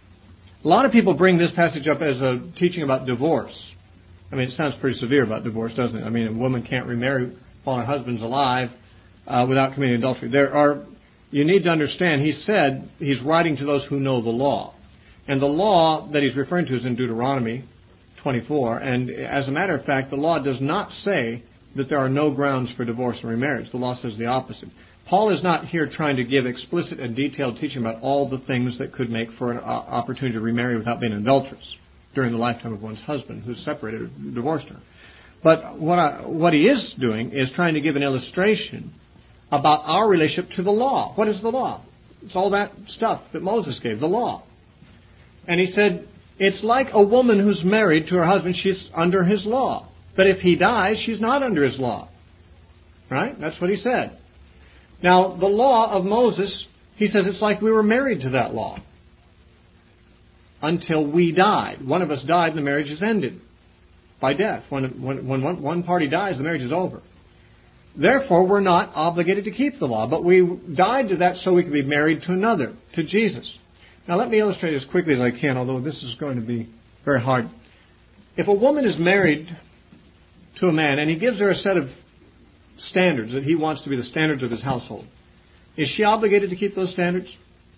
a lot of people bring this passage up as a teaching about divorce. I mean, it sounds pretty severe about divorce, doesn't it? I mean, a woman can't remarry while her husband's alive without committing adultery. You need to understand, he said he's writing to those who know the law. And the law that he's referring to is in Deuteronomy 24. And as a matter of fact, the law does not say that there are no grounds for divorce and remarriage. The law says the opposite. Paul is not here trying to give explicit and detailed teaching about all the things that could make for an opportunity to remarry without being an adulteress during the lifetime of one's husband who's separated or divorced her. But what he is doing is trying to give an illustration about our relationship to the law. What is the law? It's all that stuff that Moses gave, the law. And he said, it's like a woman who's married to her husband, she's under his law. But if he dies, she's not under his law. Right? That's what he said. Now, the law of Moses, he says it's like we were married to that law. Until we died. One of us died and the marriage is ended. by death. When one party dies, the marriage is over. Therefore, we're not obligated to keep the law, but we died to that so we could be married to another, to Jesus. Now let me illustrate as quickly as I can, although this is going to be very hard. If a woman is married to a man and he gives her a set of standards that he wants to be the standards of his household, is she obligated to keep those standards?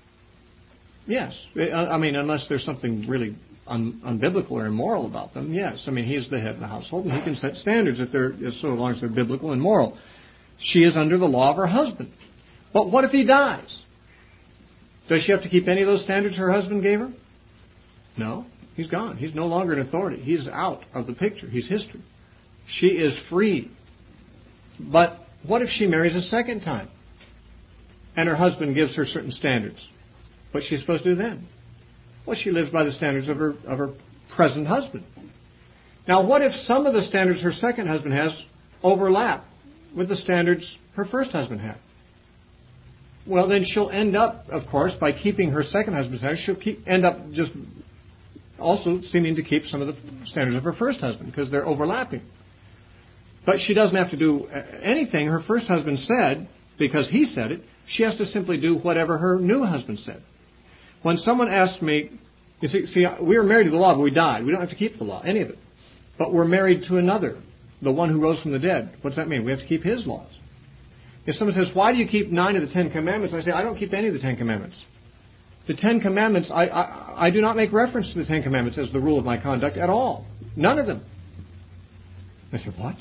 Yes. I mean, unless there's something really unbiblical or immoral about them, yes. I mean, he's the head of the household, and he can set standards so long as they're biblical and moral. She is under the law of her husband. But what if he dies? Does she have to keep any of those standards her husband gave her? No. He's gone. He's no longer an authority. He's out of the picture. He's history. She is free. But what if she marries a second time and her husband gives her certain standards? What's she supposed to do then? Well, she lives by the standards of her present husband. Now, what if some of the standards her second husband has overlap with the standards her first husband had? Well, then she'll end up, of course, by keeping her second husband's standards, she'll end up just also seeming to keep some of the standards of her first husband because they're overlapping. But she doesn't have to do anything her first husband said because he said it. She has to simply do whatever her new husband said. When someone asked me, you see, we were married to the law, but we died. We don't have to keep the law, any of it. But we're married to another, the one who rose from the dead. What does that mean? We have to keep his laws. If someone says, why do you keep 9 of the 10 Commandments? I say, I don't keep any of the 10 Commandments. The 10 Commandments, I do not make reference to the 10 Commandments as the rule of my conduct at all. None of them. I said, what?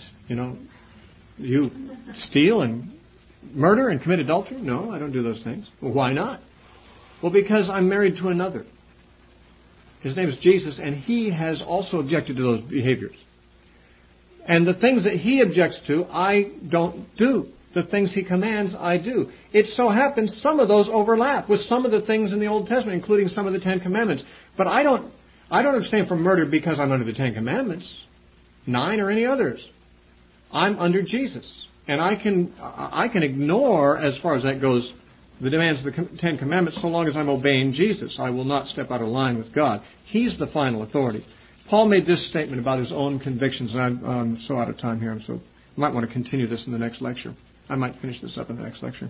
You steal and murder and commit adultery? No, I don't do those things. Well, why not? Well, because I'm married to another. His name is Jesus, and he has also objected to those behaviors. And the things that he objects to, I don't do. The things he commands, I do. It so happens some of those overlap with some of the things in the Old Testament, including some of the 10 Commandments. But I don't abstain from murder because I'm under the 10 Commandments, 9 or any others. I'm under Jesus. And I can ignore, as far as that goes, the demands of the 10 Commandments so long as I'm obeying Jesus. I will not step out of line with God. He's the final authority. Paul made this statement about his own convictions, and I'm so out of time here. I might want to continue this in the next lecture. I might finish this up in the next lecture.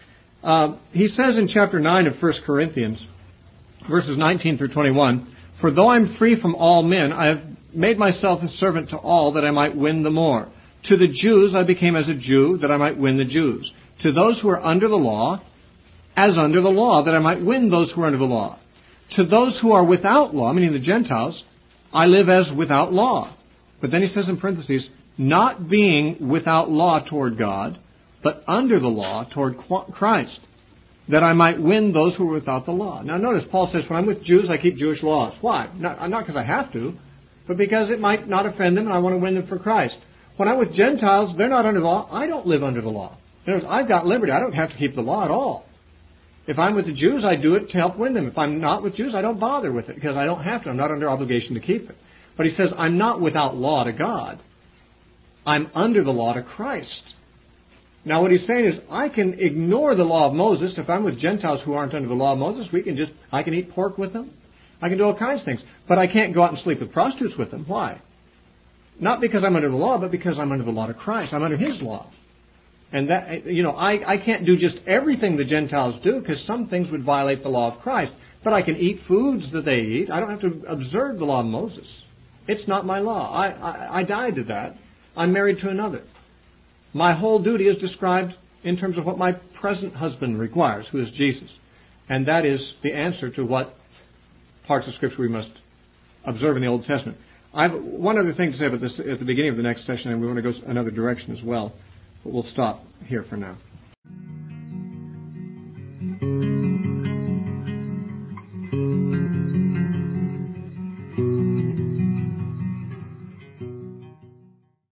He says in chapter 9 of 1 Corinthians, verses 19 through 21, for though I'm free from all men, I have made myself a servant to all that I might win the more. To the Jews I became as a Jew, that I might win the Jews. To those who are under the law, as under the law, that I might win those who are under the law. To those who are without law, meaning the Gentiles, I live as without law. But then he says in parentheses, not being without law toward God, but under the law toward Christ, that I might win those who are without the law. Now notice, Paul says, when I'm with Jews, I keep Jewish laws. Why? Not because I have to, but because it might not offend them and I want to win them for Christ. When I'm with Gentiles, they're not under the law. I don't live under the law. In other words, I've got liberty. I don't have to keep the law at all. If I'm with the Jews, I do it to help win them. If I'm not with Jews, I don't bother with it because I don't have to. I'm not under obligation to keep it. But he says, I'm not without law to God. I'm under the law to Christ. Now what he's saying is, I can ignore the law of Moses. If I'm with Gentiles who aren't under the law of Moses, I can eat pork with them. I can do all kinds of things. But I can't go out and sleep with prostitutes with them. Why? Not because I'm under the law, but because I'm under the law to Christ. I'm under his law. And that, I can't do just everything the Gentiles do because some things would violate the law of Christ. But I can eat foods that they eat. I don't have to observe the law of Moses. It's not my law. I died to that. I'm married to another. My whole duty is described in terms of what my present husband requires, who is Jesus. And that is the answer to what parts of Scripture we must observe in the Old Testament. I have one other thing to say about this at the beginning of the next session, and we want to go another direction as well. But we'll stop here for now.